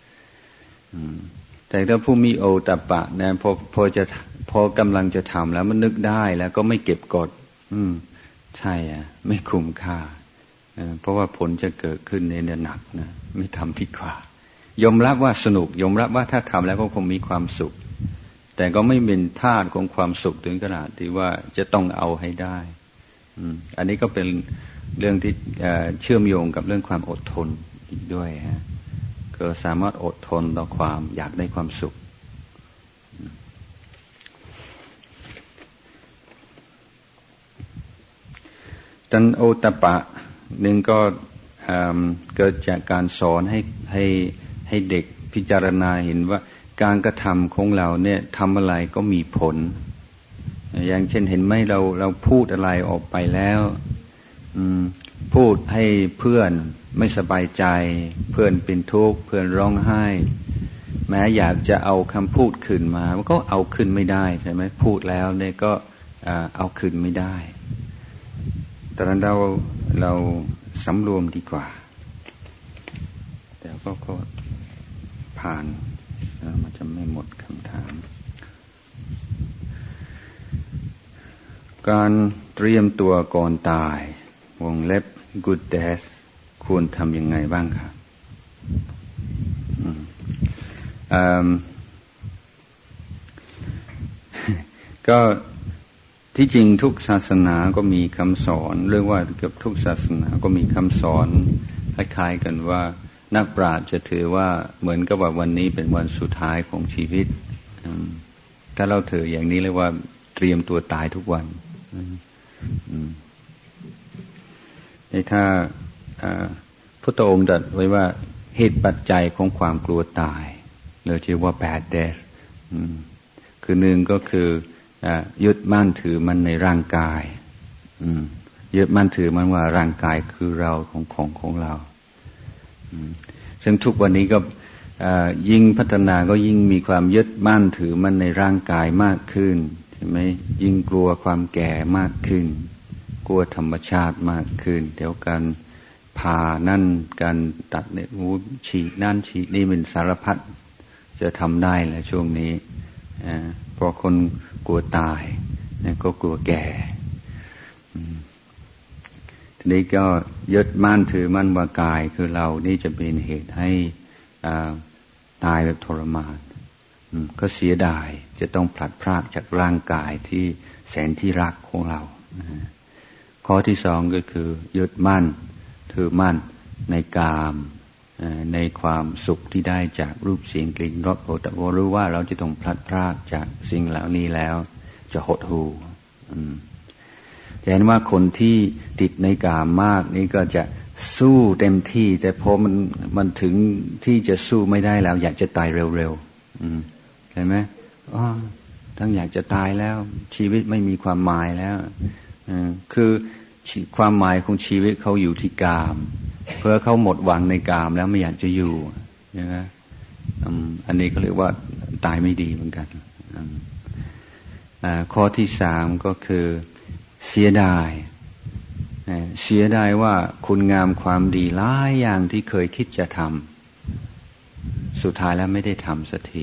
แต่ถ้าผู้มีโอตตัปปะนะพอพอจะพอกำลังจะทำแล้วมันนึกได้แล้วก็ไม่เก็บกดอืมใช่อ่ะไม่คุ้มค่าเพราะว่าผลจะเกิดขึ้นในเนื้อหนักนะไม่ทำดีกว่ายอมรับว่าสนุกยอมรับว่าถ้าทำแล้วก็คงมีความสุขแต่ก็ไม่เป็นทาสของความสุขถึงขนาดที่ว่าจะต้องเอาให้ได้อืมอันนี้ก็เป็นเรื่องที่เชื่อมโยงกับเรื่องความอดทนอีกด้วยฮะก็สามารถอดทนต่อความอยากได้ความสุขดันโอตตัปปะหนึ่งก็เกิดจากการสอนให้ให้ให้เด็กพิจารณาเห็นว่าการกระทำของเราเนี่ยทำอะไรก็มีผลอย่างเช่นเห็นไหมเราเราพูดอะไรออกไปแล้วพูดให้เพื่อนไม่สบายใจเพื่อนเป็นทุกข์เพื่อนร้องไห้แม้อยากจะเอาคำพูดคืนมามันก็เอาคืนไม่ได้ใช่ไหมพูดแล้วเนี่ยก็เอาคืนไม่ได้ตอนนั้นเราเราสำรวมดีกว่าแต่ก็ก็ผ่านมันจะไม่หมดคำถามการเตรียมตัวก่อนตายวงเล็บ good death ควรทำยังไงบ้างครับก็ที่จริงทุกศาสนาก็มีคำสอนเรื่องว่าเกือบทุกศาสนาก็มีคำสอนคล้ายๆกันว่านักปราชญ์จะถือว่าเหมือนกับว่าวันนี้เป็นวันสุดท้ายของชีวิตถ้าเราถืออย่างนี้เรียกว่าเตรียมตัวตายทุกวันในถ้าพุทธองค์ตรัสไว้ว่าเหตุปัจจัยของความกลัวตายเราเรียกว่า bad death คือหนึ่งก็คือยึดมั่นถือมันในร่างกายยึดมั่นถือมันว่าร่างกายคือเราของของของเราซึ่งทุกวันนี้ก็ยิ่งพัฒนาก็ยิ่งมีความยึดมั่นถือมันในร่างกายมากขึ้นใช่ไหมยิ่งกลัวความแก่มากขึ้นกลัวธรรมชาติมากขึ้นเดี๋ยวการผ่านั่นการตัดเนี่ยฉีดนั่นฉีดนี่เป็นสารพัดจะทำได้แหละช่วงนี้เพราะคนกลัวตายก็กลัวแก่ทีนี้ก็ยึดมั่นถือมั่นว่ากายคือเรานี่จะเป็นเหตุให้ตายแบบทรมานก็เสียดายจะต้องผลัดพรากจากร่างกายที่แสนที่รักของเราข้อที่สองก็คือยึดมั่นถือมั่นในกามในความสุขที่ได้จากรูปเสียงกลิ่นรสโผฏฐัพพะรู้ว่าเราจะต้องพลัดพรากจากสิ่งเหล่านี้แล้วจะหดหู่จะเห็นว่าคนที่ติดในกามมากนี่ก็จะสู้เต็มที่แต่พอมันมันถึงที่จะสู้ไม่ได้แล้วอยากจะตายเร็วๆใช่ไหมอ๋อทั้งอยากจะตายแล้วชีวิตไม่มีความหมายแล้วคือความหมายของชีวิตเขาอยู่ที่กามเพื่อเขาหมดหวังในกามแล้วไม่อยากจะอยู่ใช่ไหมอันนี้ก็เรียกว่าตายไม่ดีเหมือนกันข้อที่สามก็คือเสียดายเสียดายว่าคุณงามความดีหลายอย่างที่เคยคิดจะทำสุดท้ายแล้วไม่ได้ทำสักที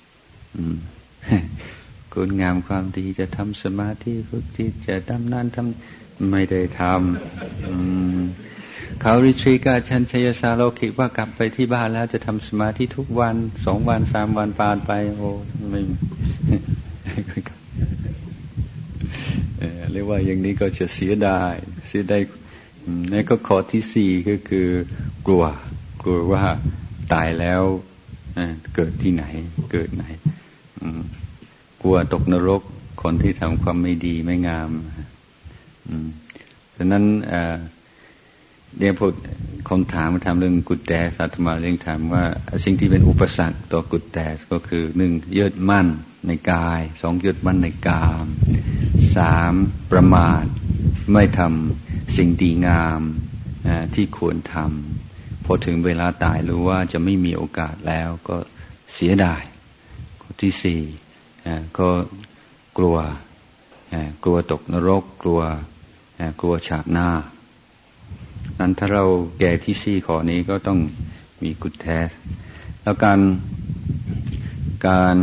คุณงามความดีจะทำสมาธิฝึกจิตจะทำนั่นทำไม่ได้ทำเขาริทรีกับชันชัยสาโลคิว่ากลับไปที่บ้านแล้วจะทำสมาธิทุกวันสองวันสามวันผ่านไปโอ้ไม่เรียกว่าอย่างนี้ก็จะเสียดายเสียดายนี่ก็ข้อที่สี่ก็คือกลัวกลัวว่าตายแล้วเกิดที่ไหนเกิดไหนกลัวตกนรกคนที่ทำความไม่ดีไม่งามฉะนั้นเดี๋ยวพวกคนถามมาทำเรื่องกุฏแตสอาตมาเรื่องถามว่าสิ่งที่เป็นอุปสรรคต่อกุฏแตก็คือหนึ่งยึดมั่นในกายสองยึดมั่นในกามสามประมาทไม่ทำสิ่งดีงามที่ควรทำพอถึงเวลาตายรู้ว่าจะไม่มีโอกาสแล้วก็เสียดายข้อที่สี่ก็กลัวกลัวตกนรกกลัวกลัวชาติหน้านั้นถ้าเราแก้ที่สี่ข้อนี้ก็ต้องมีกุศลแท้แล้วการการ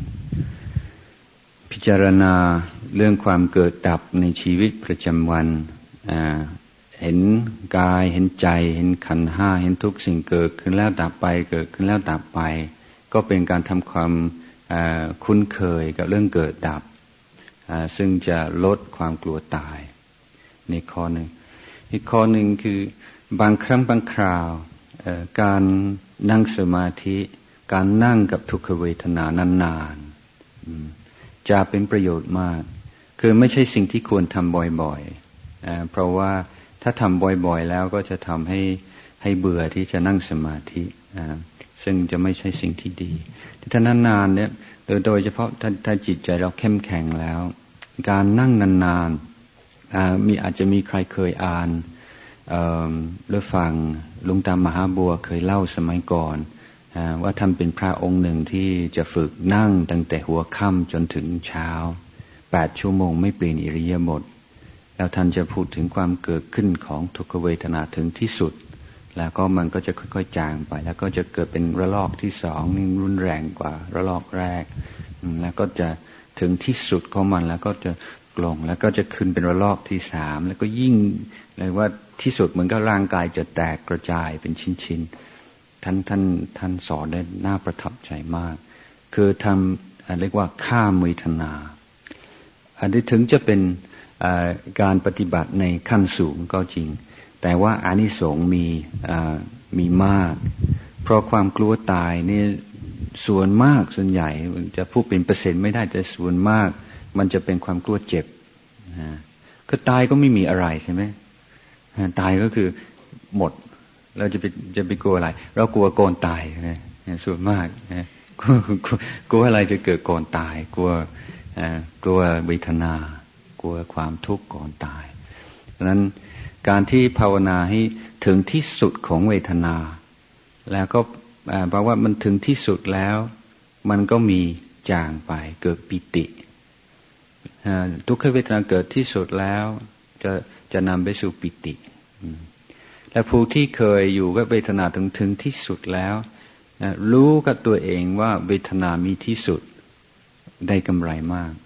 พิจารณาเรื่องความเกิดดับในชีวิตประจำวันเห็นกายเห็นใจเห็นขันธ์ห้าเห็นทุกสิ่งเกิดขึ้นแล้วดับไปเกิดขึ้นแล้วดับไปก็เป็นการทำความคุ้นเคยกับเรื่องเกิดดับซึ่งจะลดความกลัวตายในข้อหนึ่งอีกข้อหนึ่งคือบางครั้งบางคราวการนั่งสมาธิการนั่งกับทุกขเวทนานานๆจะเป็นประโยชน์มากคือไม่ใช่สิ่งที่ควรทำบ่อยๆเพราะว่าถ้าทำบ่อยๆแล้วก็จะทำให้ให้เบื่อที่จะนั่งสมาธิซึ่งจะไม่ใช่สิ่งที่ดีถ้านานๆเนี่ยโดยเฉพาะถ้าถ้าจิตใจเราเข้มแข็งแล้วการนั่งนานๆมีอาจจะมีใครเคยอ่านหรือฟังหลวงตามหาบัวเคยเล่าสมัยก่อนว่าท่านเป็นพระองค์หนึ่งที่จะฝึกนั่งตั้งแต่หัวค่ำจนถึงเช้าแปดชั่วโมงไม่เปลี่ยนอิริยาบถแล้วท่านจะพูดถึงความเกิดขึ้นของทุกขเวทนาถึงที่สุดแล้วก็มันก็จะค่อยๆจางไปแล้วก็จะเกิดเป็นระลอกที่สองนี่รุนแรงกว่าระลอกแรกแล้วก็จะถึงที่สุดของมันแล้วก็จะลงแล้วก็จะขึ้นเป็นระลอกที่สามแล้วก็ยิ่งเรียกว่าที่สุดเหมือนกับร่างกายจะแตกกระจายเป็นชิ้นๆท่านท่านท่านสอนได้น่าประทับใจมากคือทำเรียกว่าข้ามเวทนาอันนี้ถึงจะเป็นการปฏิบัติในขั้นสูงก็จริงแต่ว่าอานิสงส์มีมีมากเพราะความกลัวตายนี่ส่วนมากส่วนใหญ่จะพูดเป็นเปอร์เซ็นต์ไม่ได้แต่ส่วนมากมันจะเป็นความกลัวเจ็บคือตายก็ไม่มีอะไรใช่ไหมตายก็คือหมดเราจะไปจะไปกลัวอะไรเรากลัวก่อนตายนะส่วนมากนะกลัวกลัวอะไรจะเกิดก่อนตายกลัวกลัวเวทนากลัวความทุกข์ก่อนตายดังนั้นการที่ภาวนาให้ถึงที่สุดของเวทนาแล้วก็แปลว่ามันถึงที่สุดแล้วมันก็มีจางไปเกิดปิติทุกขเวทนาเกิดที่สุดแล้วจะจะนำไปสู่ปิติและผู้ที่เคยอยู่กับเวทนาถึงถึงที่สุดแล้วรู้กับตัวเองว่าเวทนามีที่สุดได้กำไรมาก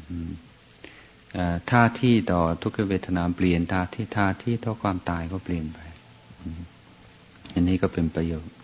ท่าที่ต่อทุกขเวทนาเปลี่ยนท่าที่ท่าที่ต่อความตายก็เปลี่ยนไปอันนี้ก็เป็นประโยชน์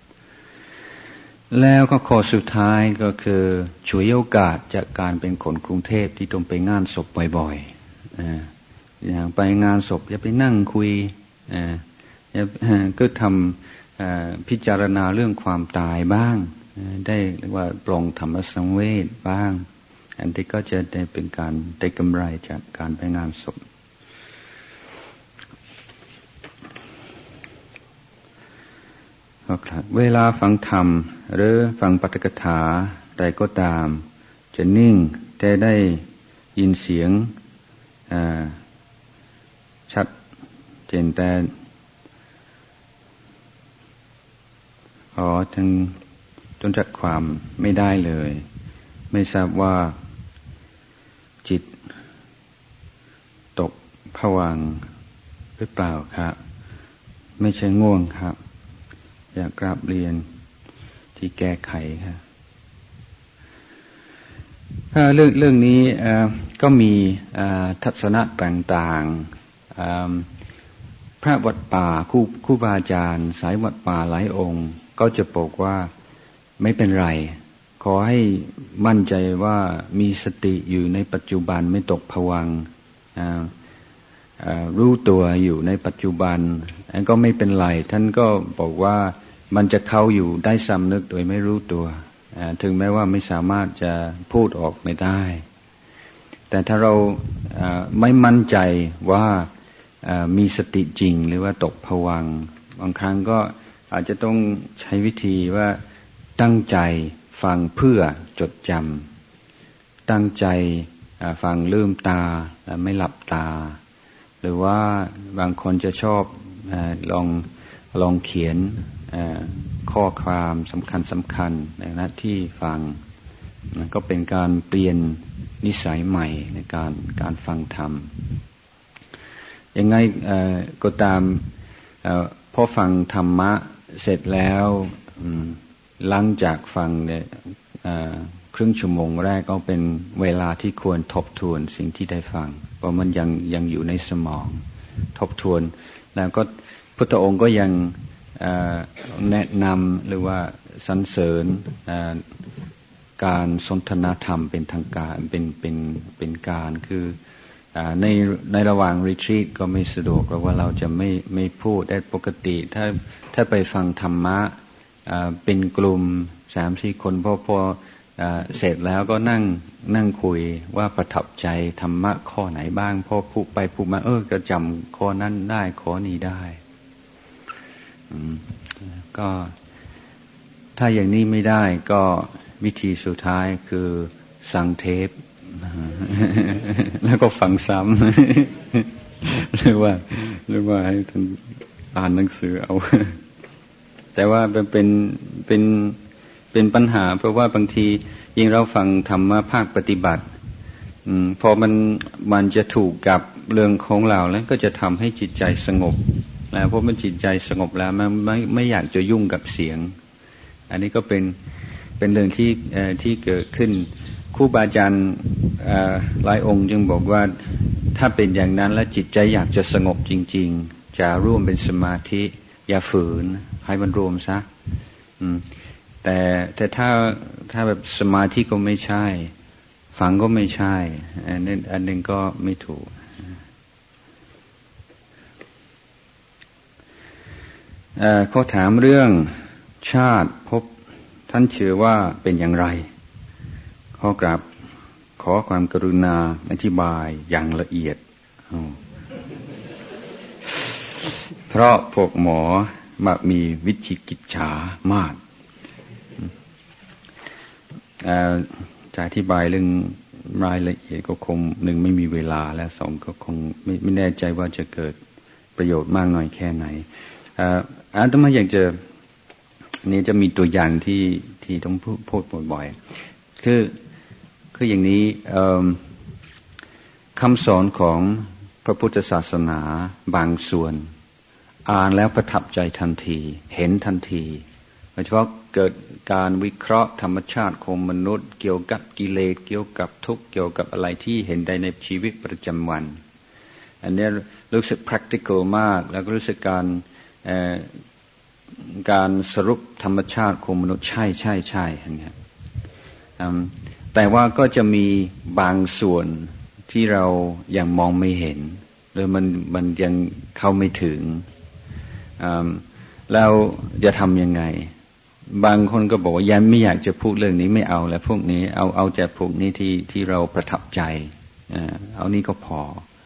แล้วก็ข้อสุดท้ายก็คือช่วยโอกาสจากการเป็นคนกรุงเทพที่ต้องไปงานศพบ่อยๆอย่างไปงานศพอย่าไปนั่งคุยก็ทำพิจารณาเรื่องความตายบ้างได้เรียกว่าปลงธรรมสังเวชบ้างอันที่ก็จะได้เป็นการได้กำไรจากการไปงานศพเวลาฟังธรรมหรือฟังปาฐกถาใดก็ตามจะนิ่งแต่ได้ยินเสียงชัดเจนแต่ขอทั้งจนจัดความไม่ได้เลยไม่ทราบว่าจิตตกภวังค์หรือเปล่าครับไม่ใช่ง่วงครับอยากกราบเรียนที่แก้ไขครับเรื่องเรื่องนี้ก็มีทัศนะต่างๆพระวัดป่าคู่คู่บาอาจารย์สายวัดป่าหลายองค์ก็จะบอกว่าไม่เป็นไรขอให้มั่นใจว่ามีสติอยู่ในปัจจุบันไม่ตกภวังค์รู้ตัวอยู่ในปัจจุบันก็ไม่เป็นไรท่านก็บอกว่ามันจะเข้าอยู่ได้สำนึกโดยไม่รู้ตัวถึงแม้ว่าไม่สามารถจะพูดออกไม่ได้แต่ถ้าเราไม่มั่นใจว่ามีสติจริงหรือว่าตกภวังค์บางครั้งก็อาจจะต้องใช้วิธีว่าตั้งใจฟังเพื่อจดจำตั้งใจฟังลืมตาไม่หลับตาหรือว่าบางคนจะชอบเอ่อลองลองเขียนเอ่อข้อความสำคัญสำคัญในหน้าที่ฟังก็เป็นการเปลี่ยนนิสัยใหม่ในการการฟังธรรมยังไงก็ตามพอฟังธรรมะเสร็จแล้วหลังจากฟังเนี่ยครึ่งชั่วโมงแรกก็เป็นเวลาที่ควรทบทวนสิ่งที่ได้ฟังเพราะมันยังยังอยู่ในสมองทบทวนแล้วก็พุทธองค์ก็ยังแนะนำหรือว่าสรรเสริญการสนทนาธรรมเป็นทางการเป็นเป็นเป็นการคือในในระหว่างรีทรีตก็ไม่สะดวกเพราะว่าเราจะไม่ไม่พูดได้ปกติถ้าถ้าไปฟังธรรมะเป็นกลุ่มสามสี่คนพอพอเสร็จแล้วก็นั่งนั่งคุยว่าประทับใจธรรมะข้อไหนบ้างพอพูดไปพูดมาเออก็จำข้อนั้นได้ข้อนี้ได้ก็ถ้าอย่างนี้ไม่ได้ก็วิธีสุดท้ายคือสั่งเทปแล้วก็ฟังซ้ำหรือว่าหรือว่าให้ท่านอ่านหนังสือเอาแต่ว่าเป็นเป็นเป็นปัญหาเพราะว่าบางทียิ่งเราฟังธรรมะภาคปฏิบัติอืมพอมันมันจะถูกกับเรื่องของเราแล้วก็จะทำให้จิตใจสงบแล้วเพราะมันจิตใจสงบแล้วมันไม่ไม่อยากจะยุ่งกับเสียงอันนี้ก็เป็นเป็นเรื่องที่ที่เกิดขึ้นครูบาอาจารย์หลายองค์จึงบอกว่าถ้าเป็นอย่างนั้นแล้วจิตใจอยากจะสงบจริงๆจะร่วมเป็นสมาธิอย่าฝืนให้มันรวมซะแต่แต่ถ้าถ้าแบบสมาธิก็ไม่ใช่ฟังก็ไม่ใช่อันนั้นอันนึงก็ไม่ถูกเขาถามเรื่องชาติภพท่านเชื่อว่าเป็นอย่างไรขอกราบขอความกรุณาอธิบายอย่างละเอียดเพราะพวกหมอมักมีวิจิกิจฉามากจะอธิบายเรื่องรายละเอียดก็คงหนึ่งไม่มีเวลาและสองก็คงไม่ไม่แน่ใจว่าจะเกิดประโยชน์มากน้อยแค่ไหนอาตมาอยากจะนี่จะมีตัวอย่างที่ที่ต้องพูดบ่อยๆคือคืออย่างนี้คำสอนของพระพุทธศาสนาบางส่วนอ่านแล้วประทับใจทันทีเห็นทันทีโดยเฉพาะเกิดการวิเคราะห์ธรรมชาติของมนุษย์เกี่ยวกับกิเลสเกี่ยวกับทุกข์เกี่ยวกับอะไรที่เห็นได้ในชีวิตประจำวันอันนี้รู้สึก practical มากแล้วก็รู้สึกการการสรุปธรรมชาติของมนุษย์ใช่ใช่ใช่อย่างเงี้ยแต่ว่าก็จะมีบางส่วนที่เรายังมองไม่เห็นหรือมันมันยังเข้าไม่ถึงแล้วจะทำยังไงบางคนก็บอกว่ายังไม่อยากจะพูดเรื่องนี้ไม่เอาแล้วพวกนี้เอาเอาแต่พวกนี้ที่ที่เราประทับใจเอานี้ก็พอ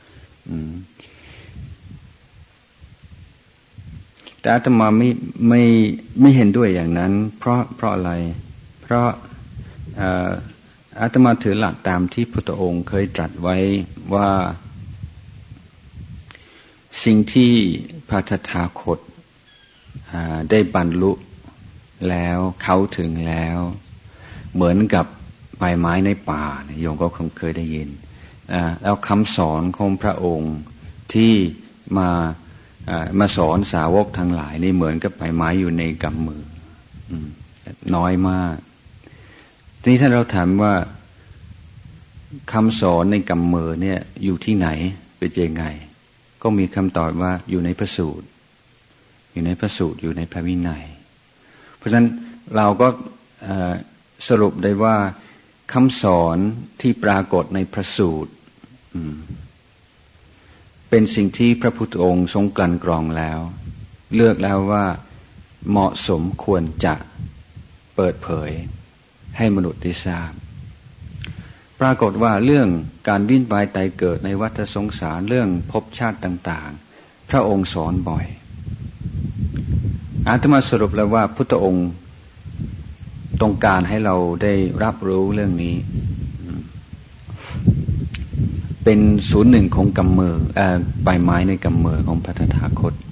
แต่อาตมาไม่ไม่ไม่เห็นด้วยอย่างนั้นเพราะเพราะอะไรเพราะอาตมาถือหลักตามที่พุทธองค์เคยตรัสไว้ว่าสิ่งที่พระตถาคตได้บรรลุแล้วเข้าถึงแล้วเหมือนกับใบไม้ในป่าโยมก็คงเคยได้ยินแล้วคำสอนของพระองค์ที่มามาสอนสาวกทั้งหลายนี่เหมือนกับใบไม้อยู่ในกำมือน้อยมากทีนี้ถ้าเราถามว่าคำสอนในกำมือเนี่ยอยู่ที่ไหนเป็นยังไงก็มีคำตอบว่าอยู่ในพระสูตรอยู่ในพระสูตรอยู่ในพระวินัยเพราะฉะนั้นเราก็สรุปได้ว่าคำสอนที่ปรากฏในพระสูตรเป็นสิ่งที่พระพุทธองค์ทรงกลั่นกรองแล้วเลือกแล้วว่าเหมาะสมควรจะเปิดเผยให้มนุษย์ได้ทราบปรากฏว่าเรื่องการวิ่งไปตายเกิดในวัฏสงสารเรื่องภพชาติต่างๆพระองค์สอนบ่อยอาตมาสรุปแล้วว่าพุทธองค์ต้องการให้เราได้รับรู้เรื่องนี้เป็นศูนย์หนึ่งของกำมือใบไม้ในกำมือของพระตถาคต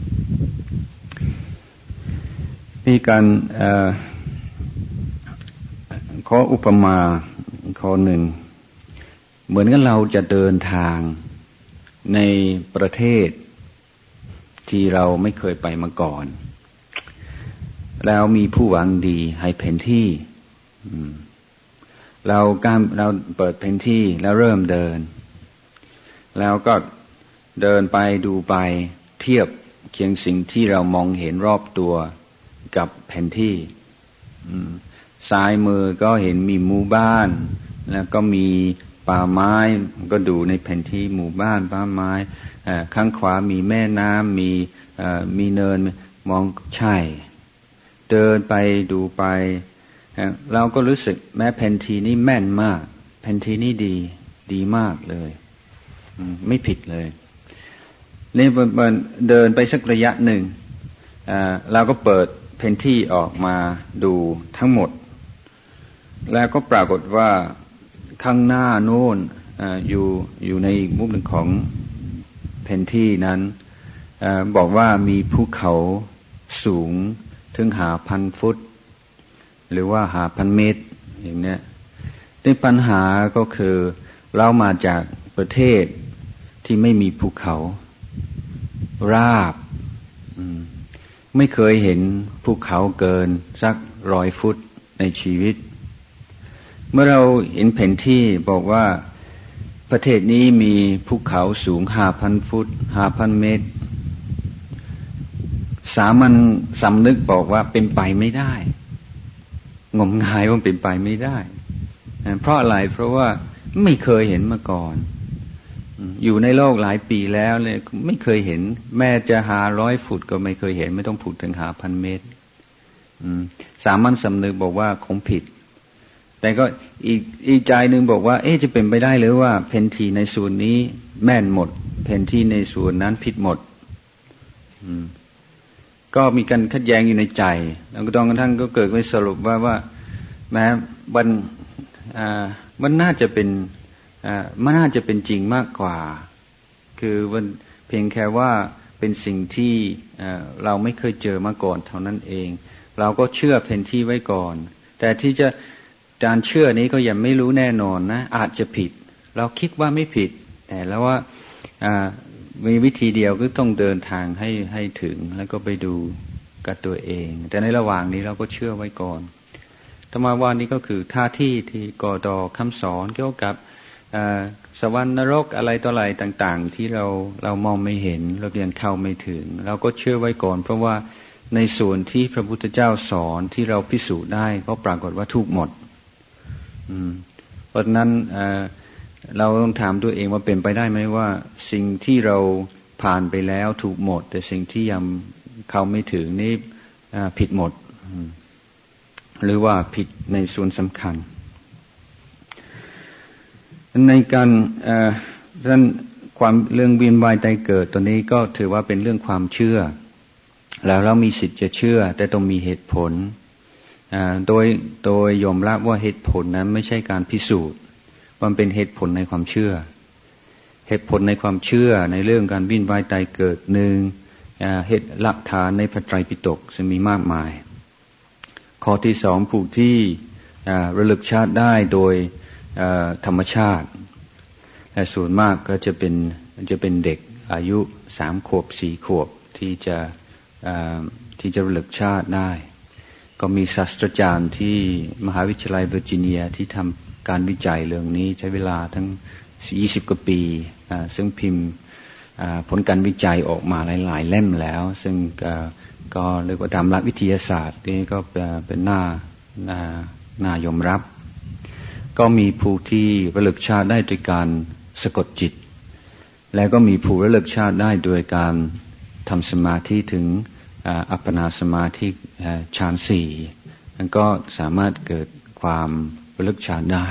มีการขออุปมาข้อหนึ่งเหมือนกับเราจะเดินทางในประเทศที่เราไม่เคยไปมาก่อนแล้วมีผู้หวังดีให้แผนที่เราการเราเปิดแผนที่แล้วเริ่มเดินแล้วก็เดินไปดูไปเทียบเคียงสิ่งที่เรามองเห็นรอบตัวกับแผนที่ซ้ายมือก็เห็นมีหมู่บ้านแล้วก็มีป่าไม้ก็ดูในแผนที่หมู่บ้านป่าไม้ข้างขวามีแม่น้ำมีมีเนินมองใช่เดินไปดูไปเราก็รู้สึกแม้แผนที่นี้แม่นมากแผนที่นี้ดีดีมากเลยไม่ผิดเลยนี่เดินไปสักระยะหนึ่งเราก็เปิดแผนที่ออกมาดูทั้งหมดแล้วก็ปรากฏว่าข้างหน้าโน้นอยู่อยู่ในอีกมุมหนึ่งของแผนที่นั้นบอกว่ามีภูเขาสูงถึงหาพันฟุตหรือว่าหาพันเมตรอย่างนี้แต่ปัญหาก็คือเรามาจากประเทศที่ไม่มีภูเขาราบไม่เคยเห็นภูเขาเกินสักร้อยฟุตในชีวิตเมื่อเราเห็นแผนที่บอกว่าประเทศนี้มีภูเขาสูงห้าพันฟุตห้าพันเมตรสามัญสำนึกบอกว่าเป็นไปไม่ได้งมงายว่าเป็นไปไม่ได้เพราะอะไรเพราะว่าไม่เคยเห็นมาก่อนอยู่ในโลกหลายปีแล้วเลยไม่เคยเห็นแม้จะหาร้อยฟุตก็ไม่เคยเห็นไม่ต้องพูดถึงหาพันเมตรสามัญสำนึกบอกว่าคงผิดแต่ก็อีกอีกใจหนึ่งบอกว่าเอ๊ะจะเป็นไปได้หรือว่าแผนที่ในส่วนนี้แม่นหมดแผนที่ในส่วนนั้นผิดหมดก็มีการขัดแย้งอยู่ในใจแล้วก็ตอนกระทั่งก็เกิดไปสรุปว่าว่าแม้มันอ่ามันน่าจะเป็นอ่ามันน่าจะเป็นจริงมากกว่าคือมันเพียงแค่ว่าเป็นสิ่งที่อ่าเราไม่เคยเจอมาก่อนเท่านั้นเองเราก็เชื่อแผนที่ไว้ก่อนแต่ที่จะการเชื่อนี้ก็ยังไม่รู้แน่นอนนะอาจจะผิดเราคิดว่าไม่ผิดแต่แล้วว่าอ่ามีวิธีเดียวก็ต้องเดินทางให้ให้ถึงแล้วก็ไปดูกับตัวเองแต่ในระหว่างนี้เราก็เชื่อไว้ก่อนธรรมะว่านี้ก็คือท่าที่ที่กอดอคำสอนเกี่ยวกับสวรรค์นรกอะไรต่ออะไรต่างๆที่เราเรามองไม่เห็นเรายังเข้าไม่ถึงเราก็เชื่อไว้ก่อนเพราะว่าในส่วนที่พระพุทธเจ้าสอนที่เราพิสูจน์ได้ก็ปรากฏว่าถูกหมดเพราะฉะนั้นเราต้องถามตัวเองว่าเป็นไปได้ไหมว่าสิ่งที่เราผ่านไปแล้วถูกหมดแต่สิ่งที่ยังเข้าไม่ถึงนี่ผิดหมดหรือว่าผิดในส่วนสำคัญในการท่านความเรื่องเวียนว่ายตายเกิดตัวนี้ก็ถือว่าเป็นเรื่องความเชื่อแล้วเรามีสิทธิ์จะเชื่อแต่ต้องมีเหตุผลโดยโดยยอมรับว่าเหตุผลนั้นไม่ใช่การพิสูจน์มันเป็นเหตุผลในความเชื่อเหตุผลในความเชื่อในเรื่องการวิ่งว่ายตายเกิดหนึ่งเหตุหลักฐานในพระไตรปิฎกจะมีมากมายข้อที่สองผู้ที่ระลึกชาติได้โดยธรรมชาติและส่วนมากก็จะเป็นจะเป็นเด็กอายุสามขวบสี่ขวบที่จะที่จะระลึกชาติได้ก็มีศาสตราจารย์ที่มหาวิทยาลัยเวอร์จิเนียที่ทำการวิจัยเรื่องนี้ใช้เวลาทั้งยี่สิบกว่าปีซึ่งพิมพ์ผลการวิจัยออกมาหลายๆเล่มแล้วซึ่งก็เรียกว่าตามหลักวิทยาศาสตร์นี่ก็เป็นหน้าหน้ายอมรับก็มีผู้ที่ระลึกชาติได้โดยการสะกดจิตแล้วก็มีผู้ระลึกชาติได้โดยการทำสมาธิถึงอัปปนาสมาธิฌานสี่มันก็สามารถเกิดความระลึกชาติได้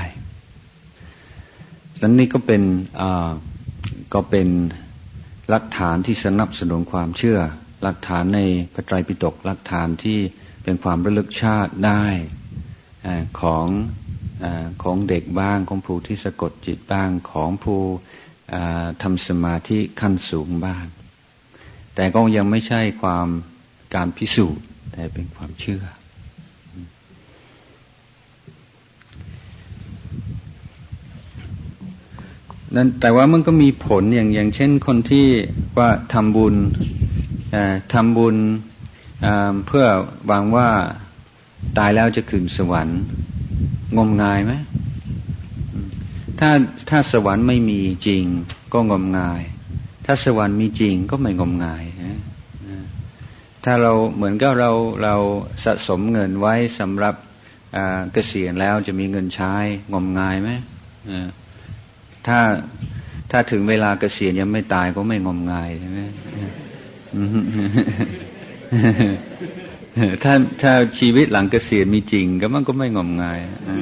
ดังนี้ก็เป็นก็เป็นหลักฐานที่สนับสนุนความเชื่อหลักฐานในพระไตรปิฎกหลักฐานที่เป็นความระลึกชาติได้ของของเด็กบ้างของผู้ที่สะกดจิตบ้างของผู้ทำสมาธิขั้นสูงบ้างแต่ก็ยังไม่ใช่ความการพิสูจน์แต่เป็นความเชื่อนั่นแต่ว่ามันก็มีผลอย่างอย่างเช่นคนที่ว่าทำบุญทำบุญเพื่อหวังว่าตายแล้วจะขึ้นสวรรค์งมงายไหมถ้าถ้าสวรรค์ไม่มีจริงก็งมงายถ้าสวรรค์มีจริงก็ไม่งมงายถ้าเราเหมือนกับเราเราสะสมเงินไว้สำหรับเกษียณแล้วจะมีเงินใช้งมงายไหมถ้าถ้าถึงเวลาเกษียณยังไม่ตายก็ไม่งมงายใช่ไหมถ้าถ้าชีวิตหลังเกษียณมีจริงก็มันก็ไม่งมงาย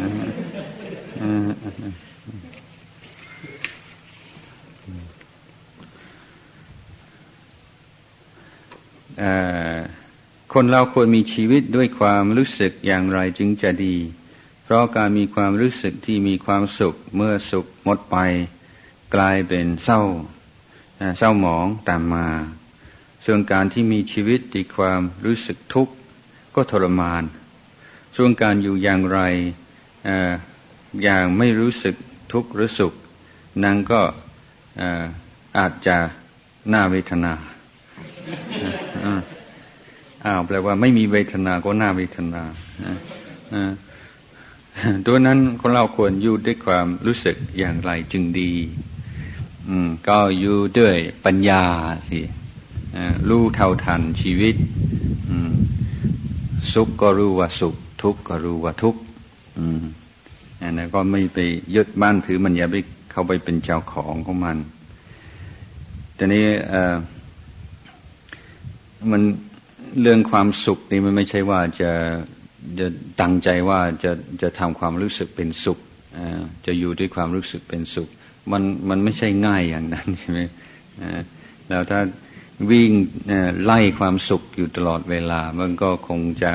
คนเราควรมีชีวิตด้วยความรู้สึกอย่างไรจึงจะดีเพราะการมีความรู้สึกที่มีความสุขเมื่อสุขหมดไปกลายเป็นเศร้าเศร้าหมองตามมาส่วนการที่มีชีวิตที่ความรู้สึกทุกข์ก็ทรมานส่วนการอยู่อย่างไรอย่างไม่รู้สึกทุกข์หรือสุขนั่นก็อาจจะน่าเวทนาอ้าวแปลว่าไม่มีเวทนาก็น่าเวทนาตัวนั้นคนเราควรอยู่ด้วยความรู้สึกอย่างไรจึงดีอืมก็อยู่ด้วยปัญญาสิรู้เท่าทันชีวิตอืมสุขก็รู้ว่าสุขทุกข์ก็รู้ว่าทุกข์อืมอันนั้นก็ไม่ไปยึดมั่นถือมันอย่าไปเข้าไปเป็นเจ้าของของมันแต่นี้เอ่อมันเรื่องความสุขนี่มันไม่ใช่ว่าจะจะตั้งใจว่าจะจะทำความรู้สึกเป็นสุขจะอยู่ด้วยความรู้สึกเป็นสุขมันมันไม่ใช่ง่ายอย่างนั้นใช่ไหมแล้วถ้าวิ่งไล่ความสุขอยู่ตลอดเวลามันก็คงจะ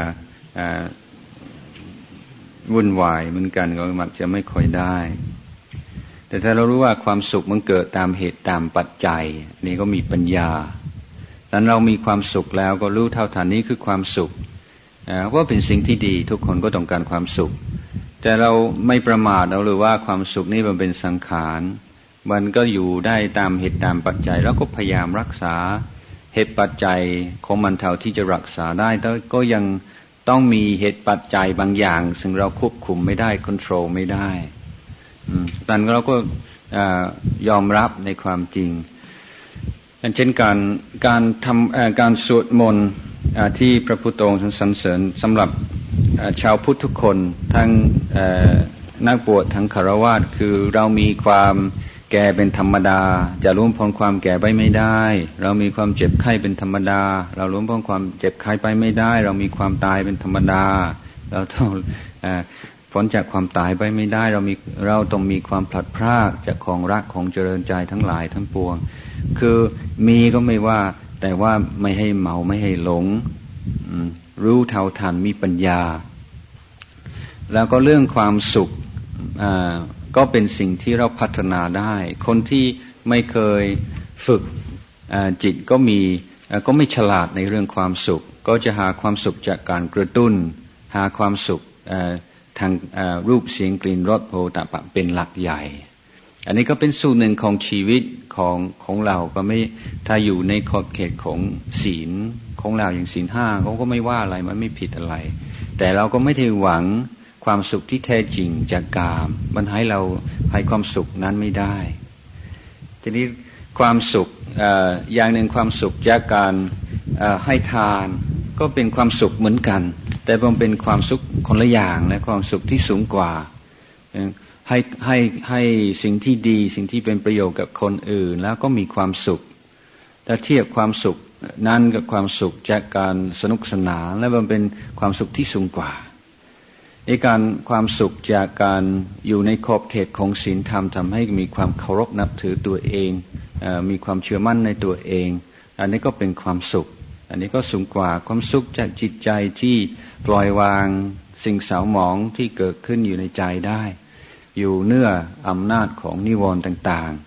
วุ่นวายเหมือนกันก็มักจะไม่ค่อยได้แต่ถ้าเรารู้ว่าความสุขมันเกิดตามเหตุตามปัจจัยนี่ก็มีปัญญานั้นเรามีความสุขแล้วก็รู้เท่าทันนี้คือความสุขว่าเป็นสิ่งที่ดีทุกคนก็ต้องการความสุขแต่เราไม่ประมาทเราหรือว่าความสุขนี้มันเป็นสังขารมันก็อยู่ได้ตามเหตุตามปัจจัยแล้วก็พยายามรักษาเหตุปัจจัยของมันเท่าที่จะรักษาได้แต่ก็ยังต้องมีเหตุปัจจัยบางอย่างซึ่งเราควบคุมไม่ได้ควบคุมไม่ได้แต่เราก็ยอมรับในความจริงเช่นการการทำการสวดมนต์ที่พระพุทธองค์สรรเสริญสำหรับชาวพุทธทุกคนทั้งนักบวชทั้งฆราวาสคือเรามีความแก่เป็นธรรมดาจะล้มพ้นความแก่ไปไม่ได้เรามีความเจ็บไข้เป็นธรรมดาเราล้มพ้นความเจ็บไข้ไปไม่ได้เรามีความตายเป็นธรรมดาเราต้องพ้นจากความตายไปไม่ได้เรามีเราต้องมีความพลัดพรากจากของรักของเจริญใจทั้งหลายทั้งปวงคือมีก็ไม่ว่าแต่ว่าไม่ให้เมาไม่ให้หลงรู้เท่าทันมีปัญญาแล้วก็เรื่องความสุขก็เป็นสิ่งที่เราพัฒนาได้คนที่ไม่เคยฝึกจิตก็มีก็ไม่ฉลาดในเรื่องความสุขก็จะหาความสุขจากการกระตุ้นหาความสุขทางรูปเสียงกลิ่นรสโผฏฐัพพะเป็นหลักใหญ่อันนี้ก็เป็นส่วนหนึ่งของชีวิตของของเราก็ไม่ถ้าอยู่ในขอบเขตของศีลของเราอย่างศีลห้าเขาก็ไม่ว่าอะไรมันไม่ผิดอะไรแต่เราก็ไม่ได้หวังความสุขที่แท้จริงจากกามมันให้เราให้ความสุขนั้นไม่ได้ทีนี้ความสุขอย่างหนึ่งความสุขจากการให้ทานก็เป็นความสุขเหมือนกันแต่มันเป็นความสุขคนละอย่างและความสุขที่สูงกว่าให้ให้ให้สิ่งที่ดีสิ่งที่เป็นประโยชน์กับคนอื่นแล้วก็มีความสุขถ้าเทียบความสุขนั้นกับความสุขจากการสนุกสนานและมันเป็นความสุขที่สูงกว่าในการความสุขจากการอยู่ในขอบเขตของศีลธรรมทำให้มีความเคารพนับถือตัวเองมีความเชื่อมั่นในตัวเองอันนี้ก็เป็นความสุขอันนี้ก็สูงกว่าความสุขจากจิตใจที่ปล่อยวางสิ่งเศร้าหมองที่เกิดขึ้นอยู่ในใจได้อยู่เหนืออำนาจของนิวรณ์ต่างๆ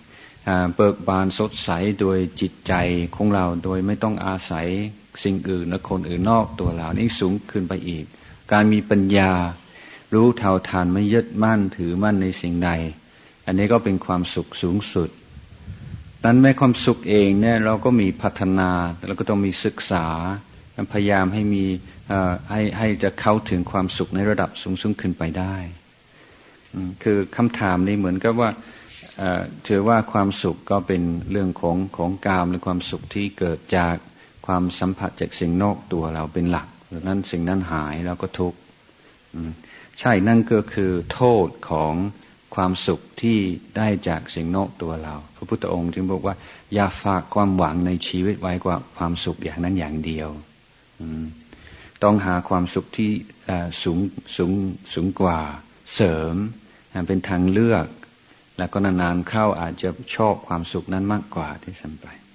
เบิกบานสดใสโดยจิตใจของเราโดยไม่ต้องอาศัยสิ่งอื่นและคนอื่นนอกตัวเรานี่สูงขึ้นไปอีกการมีปัญญารู้เท่าทันไม่ยึดมั่นถือมั่นในสิ่งใดอันนี้ก็เป็นความสุขสูงสุดนั้นแม้ความสุขเองเนี่ยเราก็มีพัฒนาแล้วก็ต้องมีศึกษาพยายามให้มีให้ให้จะเข้าถึงความสุขในระดับสูงสูงขึ้นไปได้คือคำถามนี้เหมือนกับว่าถือว่าความสุขก็เป็นเรื่องของของกามหรือความสุขที่เกิดจากความสัมผัสจากสิ่งนอกตัวเราเป็นหลักดังนั้นสิ่งนั้นหายแล้วก็ทุกข์ใช่นั่นก็คือโทษของความสุขที่ได้จากสิ่งนอกตัวเราพระพุทธองค์จึงบอกว่าอย่าฝากความหวังในชีวิตไว้กว่าความสุขอย่างนั้นอย่างเดียวต้องหาความสุขที่สูงสูงสูงกว่าเสริมเป็นทางเลือกแล้วก็นานๆเข้าอาจจะชอบความสุขนั้นมากกว่าที่สัมไป